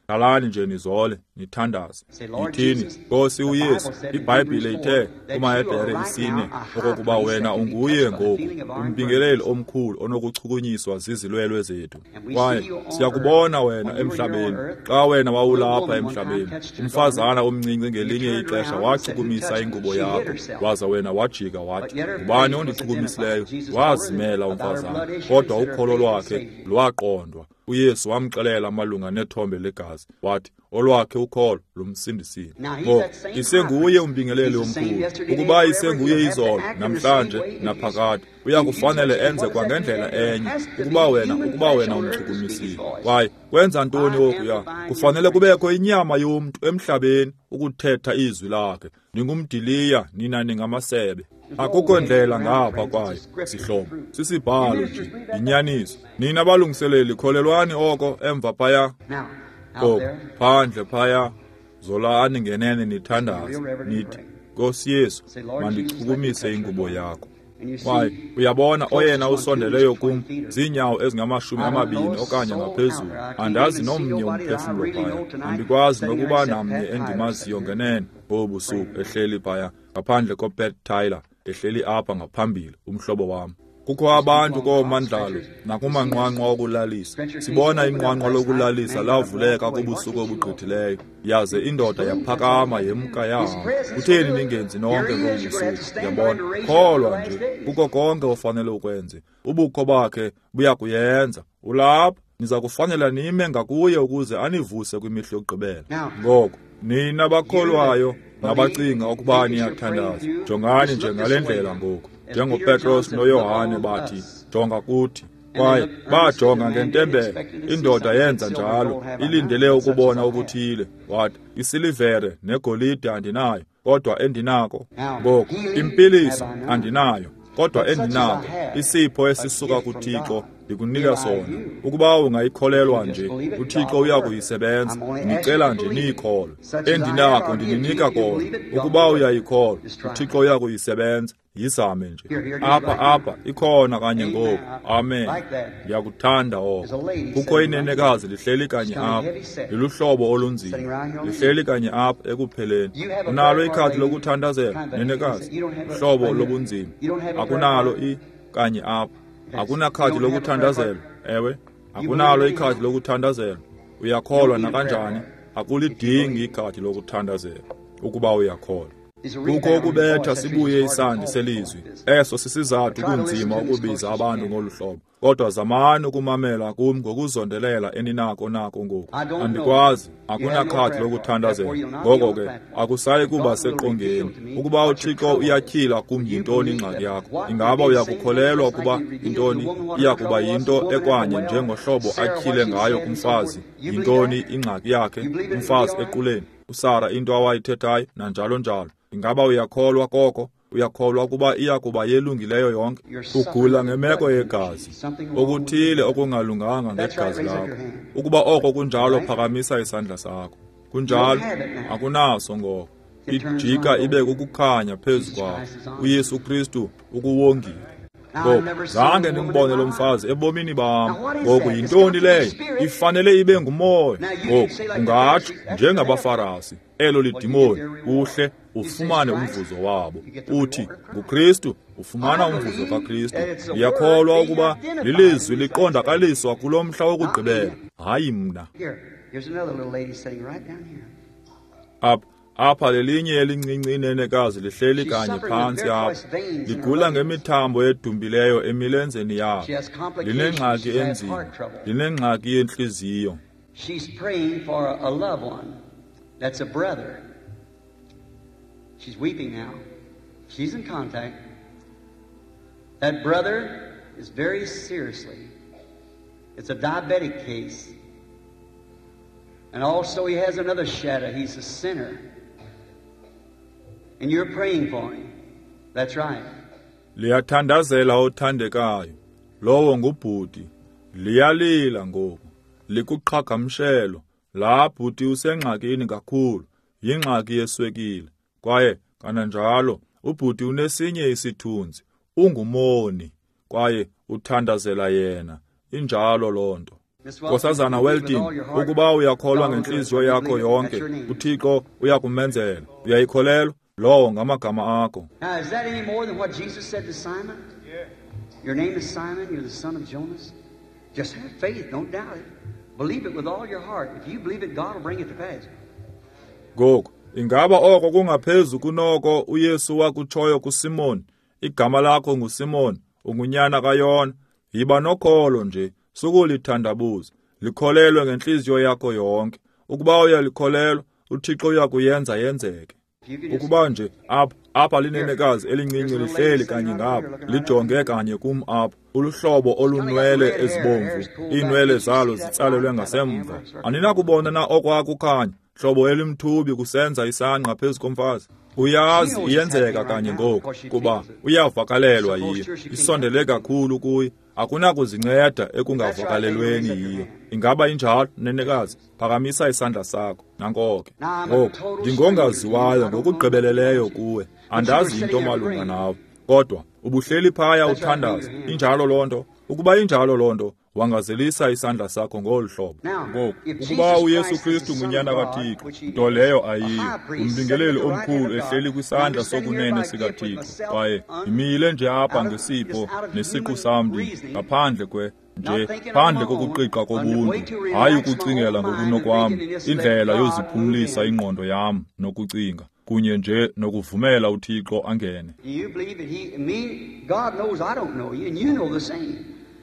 Qalani nje nizole, nithandaze. Nithini, Nkosi uYesu, iBhayibhile ithe kumaHebhere isine okokuba wena unguye ngoku, umbingeleli omkhulu onokuchukunyiswa zizilwelwe zethu. Kwaye siyakubona wena emhlabeni, xa wena wawulapha emhlabeni, umfazana omncinci ngelinye ixesha wachukumisa ingubo yakho, waza wena wajika wathi, ngubani ondichukumisileyo? Wazimela umfazana, kodwa ukholo lwakhe lwaqondwa. uYesu wamxelela malunga nethombe legazi, wathi, olwakhe ukholo lumsindisile. Ngo, isenguye umbingeleli omkhulu, ukuba isenguye izolo, namhlanje, naphakade, uyakufanele enze kwangendlela enye, ukuba wena, ukuba wena umchukumisile. Kwaye, kwenza ntoni okuya? Kufanele kubekho inyama yomntu emhlabeni ukuthetha izwi lakhe. Ningumdiliya, nina ningamasebe. Akukho ndlela ngapha kwayo, sihlobo. Sisibhalo nje, inyaniso. Nina balungiseleli, kholelwani oko emva phaya. Ko, phandle phaya, zolani ngenene nithandaze, nithi, Nkosi Yesu, mandichukumise ingubo yakho. Kwaye, uyabona oyena usondeleyo kum, zinyawo ezingamashumi amabini okanye ngaphezulu. Andazi nomnye umphefumlo phaya. Andikwazi nokuba namnye endimaziyo ngenene obusuku ehleli phaya, ngaphandle koPet Tyler, ehleli apha ngaphambili, umhlobo wam. Kukho abantu koomandlalo nakumanqwanqwa okulalisa. Sibona inqwanqwa lokulalisa lavuleka kubusuku obugqithileyo, yaze indoda yaphakama yemka yahamba. Kutheni ningenzi nonke ngobusuku? Yabona, kholwa nje, kuko konke ofanele ukwenze. Ubukho bakhe buya kuyenza. Ulapha, niza kufanela nime ngakuye ukuze anivuse kwimihlo yokugqibela. Ngoko, nina bakholwayo nabacinga ukuba niyathandaza, jongani nje ngale ndlela ngoku. NjengoPetros noYohane bathi, jonga kuthi. Kwaye bajonga ngentembeko. Indoda yenza njalo, ilindele ukubona okuthile. Wathi, isilivere negolide andinayo, kodwa endinako. Ngoko, impiliso andinayo, kodwa endinako. Isipho esisuka kuThixo ndikunika sona. Ukuba ungayikholelwa nje, uThixo uya kuyisebenza. Ngicela nje niyikholwe. Endinako ndininika kona. Ukuba uyayikholwa, uThixo uya kuyisebenza. Yizame nje. Apha apha ikhona kanye ngoku. Amen. Ndiyakuthanda oko. Kukho inenekazi lihleli kanye apha. Liluhlobo olunzima. Lihleli kanye apha ekupheleni. Unalo ikhadi lokuthandazela, nenekazi. Uhlobo lobunzima. Akunalo i kanye apha. Akunakhadi lokuthandazela. Ewe, akunalo ikhadi lokuthandazela. Uyakholwa nakanjani? Akulidingi ikhadi lokuthandazela ukuba uyakholwa. Kukho ukubetha sibuye isandi selizwi. Eso sisizathu kunzima ukubiza abantu ngolu hlobo. Kodwa zamani ukumamela kum ngokuzondelela eninako nako ngoku. Andikwazi, akunakhadi lokuthandazela. Ngoko ke, akusayi kuba seqongeni. Ukuba uThixo uyatyhila kum yintoni ingxaki yakho? Ingaba uyakukholelwa ukuba intoni iyakuba yinto ekwanye njengohlobo atyhile ngayo kumfazi? Yintoni ingxaki yakhe, umfazi equleni? uSara into awayithethayo nanjalo njalo. Ingaba uyakholwa koko? Uyakholwa ukuba iya kuba yelungileyo yonke? Ugula ngemeko yegazi, okuthile okungalunganga ngegazi lakho. Ukuba oko kunjalo, phakamisa isandla sakho. Kunjalo, akunaso ngoko. Ijika ibe kukukhanya phezu kwakho. UYesu Kristu ukuwongile. Ngoku, zange ndimbone lo mfazi ebomini bam. Ngoku yintoni leyo? Ifanele ibe ngumoya. Ngoku, ungatsho njengabaFarisi, elo lidimoni, uhle ufumane umvuzo wabo. Uthi, nguKristu, ufumana umvuzo kaKristu. Ndiyakholwa ukuba lilizwi liqondakaliswa kulo mhla wokugqibela, hayi mna. Apha Apha lelinye elincinci inenekazi lihleli kanye phantsi apha. Ligula ngemithambo edumbileyo emilenzeni yalo. Linengxaki enzima. Linengxaki yentliziyo. She's praying for a loved one. That's a brother. She's weeping now. She's in contact. That brother is very seriously. It's a diabetic case. And also he has another shadow. He's a sinner. And you're praying for him. That's right. Liyathandazela othandekayo. Lowo ngubhuti. Liyalila ngoku. Likuqhagamshelo. La bhuti usengxakini kakhulu. Yingxaki yeswekile. Kwaye kananjalo ubhuti unesinye isithunzi. Ungumoni. Kwaye uthandazela yena. Injalo lonto. Nkosazana Welding, ukuba uyakholwa ngenhliziyo yakho yonke, uThixo uyakumenzela. Uyayikholelwa? Lowo ngamagama akho. Now, is that any more than what Jesus said to Simon? Yeah. Your name is Simon, you're the son of Jonas. Just have faith, don't doubt it. Believe it with all your heart. If you believe it, God will bring it to pass. Gogo, ingaba oko kungaphezulu kunoko uYesu wakutshoyo kuSimoni, igama lakho nguSimoni, ungunyana kaYona, yiba nokholo nje, sukulithandabuza, likholelwe ngenhliziyo yakho yonke. Ukuba uyalikholelwa, uThixo uyakuyenza yenzeke. Ukuba nje apha apha linenekazi elincinci lihleli kanye ngapha, lijonge kanye kum apha, uluhlobo olunwele ezibomvu, iinwele zalo zitsalelwe ngasemva. Aninakubona na okwakukhanya, hlobo elimthubi kusenza isanqa phezu komfazi. Uyazi iyenzeka kanye ngoku, kuba uyavakalelwa yiyo, isondele kakhulu kuye, akunakuzinceda ekungavakalelweni yiyo. Ingaba injalo nenekazi? Phakamisa isandla sakho, nankoke. Ngoku, ndingongaziwayo ngokugqibeleleyo kuwe, andazi into malunga nawe, kodwa ubuhleli phaya uthandaza, injalo lonto. Ukuba injalo lonto, wangazelisa isandla sakho ngolu hlobo. Ngoku, ukuba uYesu Kristu ngunyana kaThixo, nto leyo ayiyo, umbingeleli omkhulu ehleli kwisandla sokunene sikaThixo, kwaye imile nje apha ngesipho nesiqu samdi, ngaphandle kwe nje phandle kokuqiqa kobuntu, hayi ukucingela ngokunokwam, indlela yoziphumlisa ingqondo yam nokucinga, kunye nje nokuvumela uThixo angene. You believe that he, me, God knows I don't know you, and you know the same.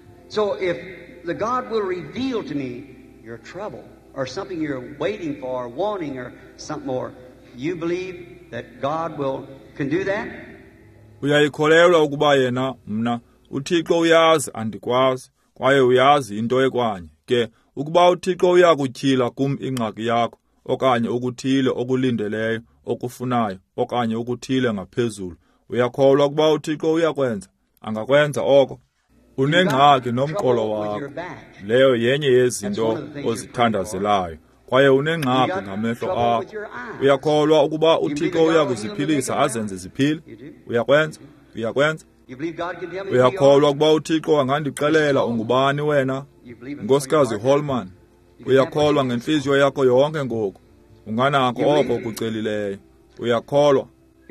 So if the God will reveal to me your trouble, or something you're waiting for, or wanting, or something more, you believe that God will can do that? Uyayikholelwa ukuba yena mna uThixo uyazi andikwazi, kwaye uyazi into ekwanye ke ukuba uThixo uyakutyhila kum ingxaki yakho, okanye ukuthile okulindeleyo okufunayo, okanye ukuthile ngaphezulu. Uyakholwa ukuba uThixo uyakwenza, angakwenza oko. Unengxaki nomqolo wakho, leyo yenye yezinto ozithandazelayo, kwaye unengxaki ngamehlo akho. Uyakholwa ukuba uThixo uyakuziphilisa azenze ziphile? Uyakwenza? Uyakwenza? Uyakholwa ukuba uThixo angandixelela ungubani wena? Nkosikazi Holman, uyakholwa ngenhliziyo yakho yonke ngoku, unganako oko kucelileyo. Uyakholwa?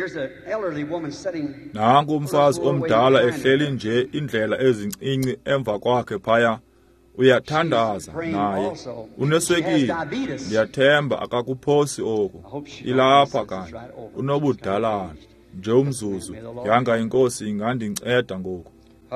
Nanku umfazi omdala ehleli nje indlela ezincinci emva kwakhe phaya. Uyathandaza naye, uneswekile, ndiyathemba akakuphosi oku, ilapha kanye, unobudalana, nje umzuzu, yanga inkosi ingandinceda ngoku.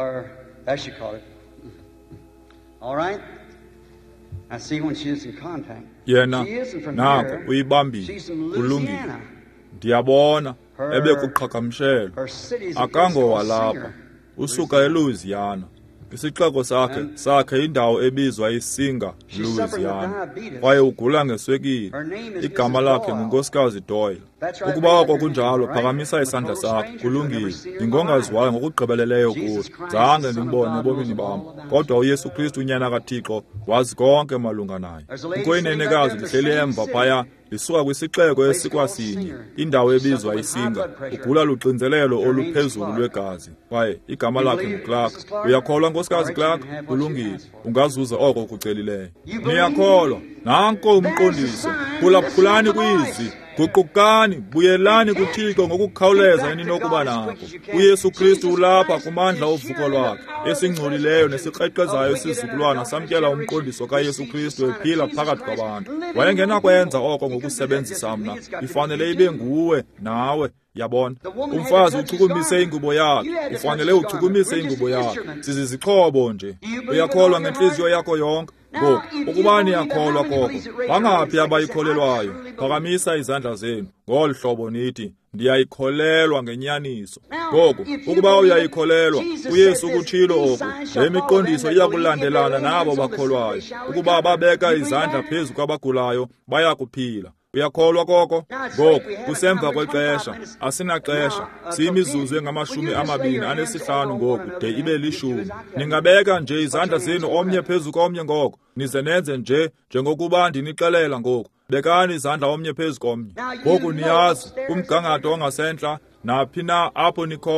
Yena, naku uyibambile, kulungile, ndiyabona, ebe kuqhagamshelo, akangowalapha, usuka eLouisiana. Isixeko sakhe sakhe indawo ebizwa iSinger, Louisiana, kwaye ugula ngeswekile. Igama lakhe ngunkosikazi Doyle. Ukuba wako kunjalo, phakamisa isandla sakho, kulungile. Ndingongaziwayo ngokugqibeleleyo kuwe, zange ndimbone ebomini bam, kodwa uYesu Kristu unyana kaThixo wazi konke malunga naye. Kukho inenekazi lihleli emva phaya, lisuka kwisixeko esikwasinye, indawo ebizwa iSinger, ugula luxinzelelo oluphezulu lwegazi, kwaye igama lakhe nguClark. Uyakholwa nkosikazi Clark? Kulungile, ungazuza oko kucelileyo. Niyakholwa? Nanko umqondiso, phulaphulani kwizwi, guqukani, buyelani kuThixo ngokukhawuleza eninokuba nako. uYesu Kristu ulapha kumandla ovuko lwakhe, esingcolileyo nesiqeqezayo isizukulwana samkela umqondiso kaYesu Kristu ephila phakathi kwabantu. Wayengenakwenza oko ngokusebenzisa mna, ifanele ibe nguwe nawe. Yabona, umfazi uchukumise ingubo yakhe, ufanele uchukumise ingubo yakhe, sizizixhobo nje. Uyakholwa ngenhliziyo yakho yonke? Ngoku, ukuba niyakholwa koko, bangaphi abayikholelwayo? Phakamisa izandla zenu, ngolu hlobo nithi, ndiyayikholelwa ngenyaniso. Ngoku, ukuba uyayikholelwa, uYesu kutshilo oku, le miqondiso iyakulandelana nabo bakholwayo. Ukuba babeka izandla phezu kwabagulayo, bayakuphila. Uyakholwa koko? Ngoku, kusemva kwexesha, asinaxesha, siyimizuzu engamashumi amabini anesihlanu ngoku, de ibe lishumi. Ningabeka nje izandla zenu omnye phezu komnye ngoko, nize nenze nje, njengokuba ndinixelela ngoku. Bekani izandla omnye phezu komnye. Ngoku niyazi, kumgangatho ongasentla, naphi na apho nikhoyo,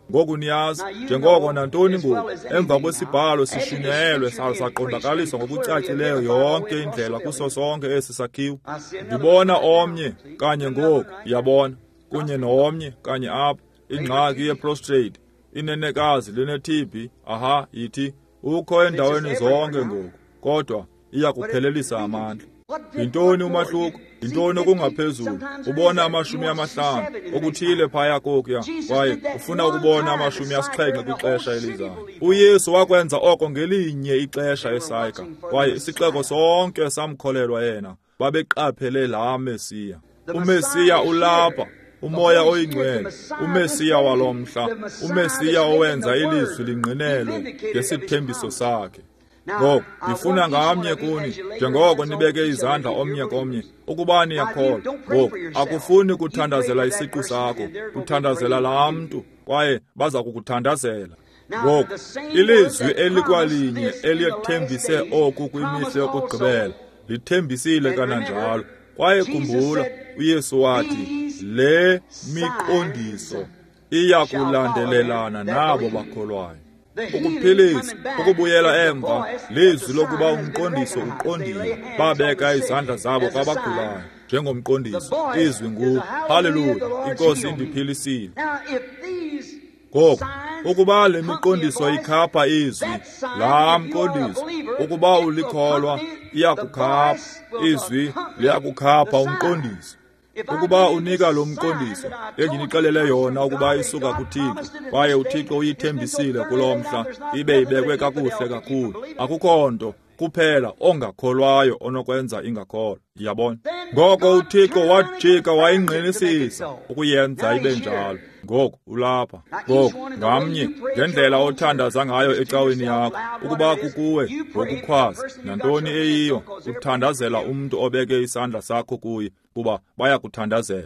Ngoku niyazi njengoko nantoni ngoku emva kwesibhalo sishunyayelwe saqondakaliswa ngokucacileyo yonke indlela kuso sonke esi sakhiwo. Ndibona omnye kanye ngoku, yabona, kunye nomnye kanye apha, ingxaki ye-prostrate, inenekazi line-T B, aha, yithi, ukho endaweni zonke ngoku, kodwa iyakuphelelisa amandla. Yintoni umahluko? Yintoni okungaphezulu? Ubona amashumi amahlanu okuthile phaya kokuya, kwaye ufuna ukubona amashumi asixhenxe kwixesha elizayo. UYesu wakwenza oko ngelinye ixesha esayika, kwaye isixeko sonke samkholelwa yena. Babeqaphele laa Mesiya. UMesiya ulapha, umoya oyingcwele, uMesiya walomhla, uMesiya owenza ilizwi lingqinelwe ngesithembiso sakhe. Ngoku nifuna ngamnye kuni, njengoko nibeke izandla omnye komnye, ukuba niyakholwa. Ngoku akufuni kuthandazela isiqu sakho, kuthandazela laa mntu, kwaye baza kukuthandazela. Ngoku ilizwi elikwalinye elithembise oku kwimihla yokugqibela lithembisile kananjalo. Kwaye khumbula, uYesu wathi, le miqondiso iyakulandelelana nabo bakholwayo. Ukuphilisa, ukubuyela emva, lizwi lokuba umqondiso uqondile, babeka izandla zabo kwabagulayo njengomqondiso. Izwi ngu, haleluya, inkosi indiphilisile. Ngoku ukuba le miqondiso ikhapha izwi, laa mqondiso, ukuba ulikholwa, iyakukhapha izwi, liyakukhapha umqondiso. Ukuba unika lo mqondiso, endinixelele yona ukuba isuka kuThixo, kwaye uThixo uyithembisile kulo mhla, ibe ibekwe kakuhle kakhulu. Akukho nto kuphela ongakholwayo onokwenza ingakholwa, yabona. Ngoko uThixo wajika wayingqinisisa ukuyenza ibe njalo. Ngoku ulapha, ngoku ngamnye, ngendlela othandaza ngayo ecaweni yakho, ukuba kukuwe ngokukhwaza, nantoni eyiyo, uthandazela umntu obeke isandla sakho kuye, kuba bayakuthandazela.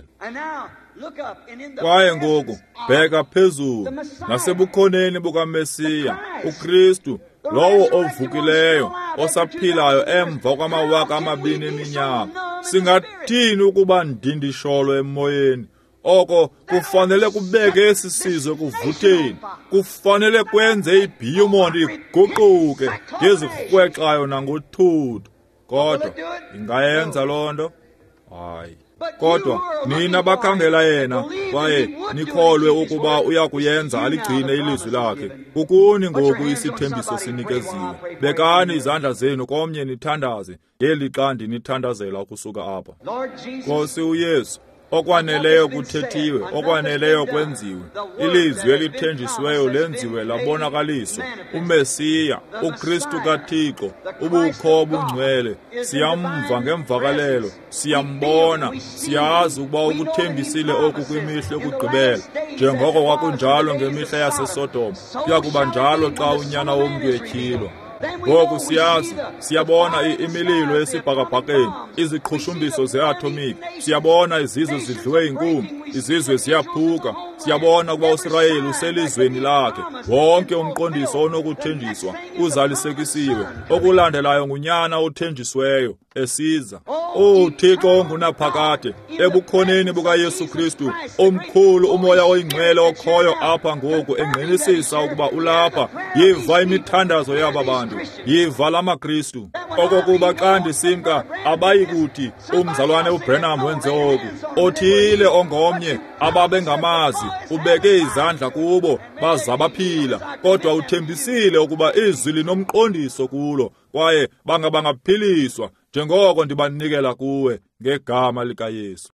Kwaye ngoku, bheka phezulu, nasebukhoneni bukaMesiya, uKristu, lowo ovukileyo, osaphilayo emva kwamawaka amabini eminyaka. Singathini ukuba ndindisholo emoyeni? Oko kufanele kubeke esi sizwe kuvutheni, kufanele kwenze ibhiyumonti iguquke ngezirhwexayo nangothuthu. Kodwa ingayenza loo nto? Hayi. Kodwa nina bakhangela yena, kwaye nikholwe ukuba uyakuyenza aligcine ilizwi lakhe. Kukuni ngoku isithembiso sinikeziwe. Bekani izandla zenu komnye nithandaze, ngelixa ndinithandazela ukusuka apha. Nkosi uYesu, okwaneleyo kuthethiwe, okwaneleyo kwenziwe. Ilizwi elithenjisiweyo lenziwe labonakaliswa. UMesiya, uKristu kaThixo, ubukho obungcwele. Siyamva ngemvakalelo, siyambona, siyazi ukuba ukuthembisile oku kwimihla yokugqibela. Njengoko kwakunjalo ngemihla yaseSodoma, kuyakuba njalo xa unyana womntu etyhilwa. Ngoku siyazi, siyabona imililo esibhakabhakeni, iziqhushumbiso ze-atomiki, siyabona izizwe zidliwe yinkume, izizwe ziyaphuka, siyabona ukuba uIsrayeli uselizweni lakhe, wonke umqondiso onokuthenjiswa uzalisekisiwe, okulandelayo ngunyana othenjisiweyo, esiza. O Thixo ongunaphakade, ebukhoneni bukaYesu Kristu, omkhulu umoya oyingcwele okhoyo apha ngoku engqinisisa ukuba ulapha, yiva imithandazo yaba bantu, yiva lamaKristu. Okokuba xa ndisimka abayikuthi umzalwane uBrenham wenze oku, othile ongomnye ababengamazi, ubeke izandla kubo baza baphila, kodwa uthembisile ukuba izwi linomqondiso kulo, kwaye bangabangaphiliswa njengoko ndibanikela kuwe ngegama likaYesu.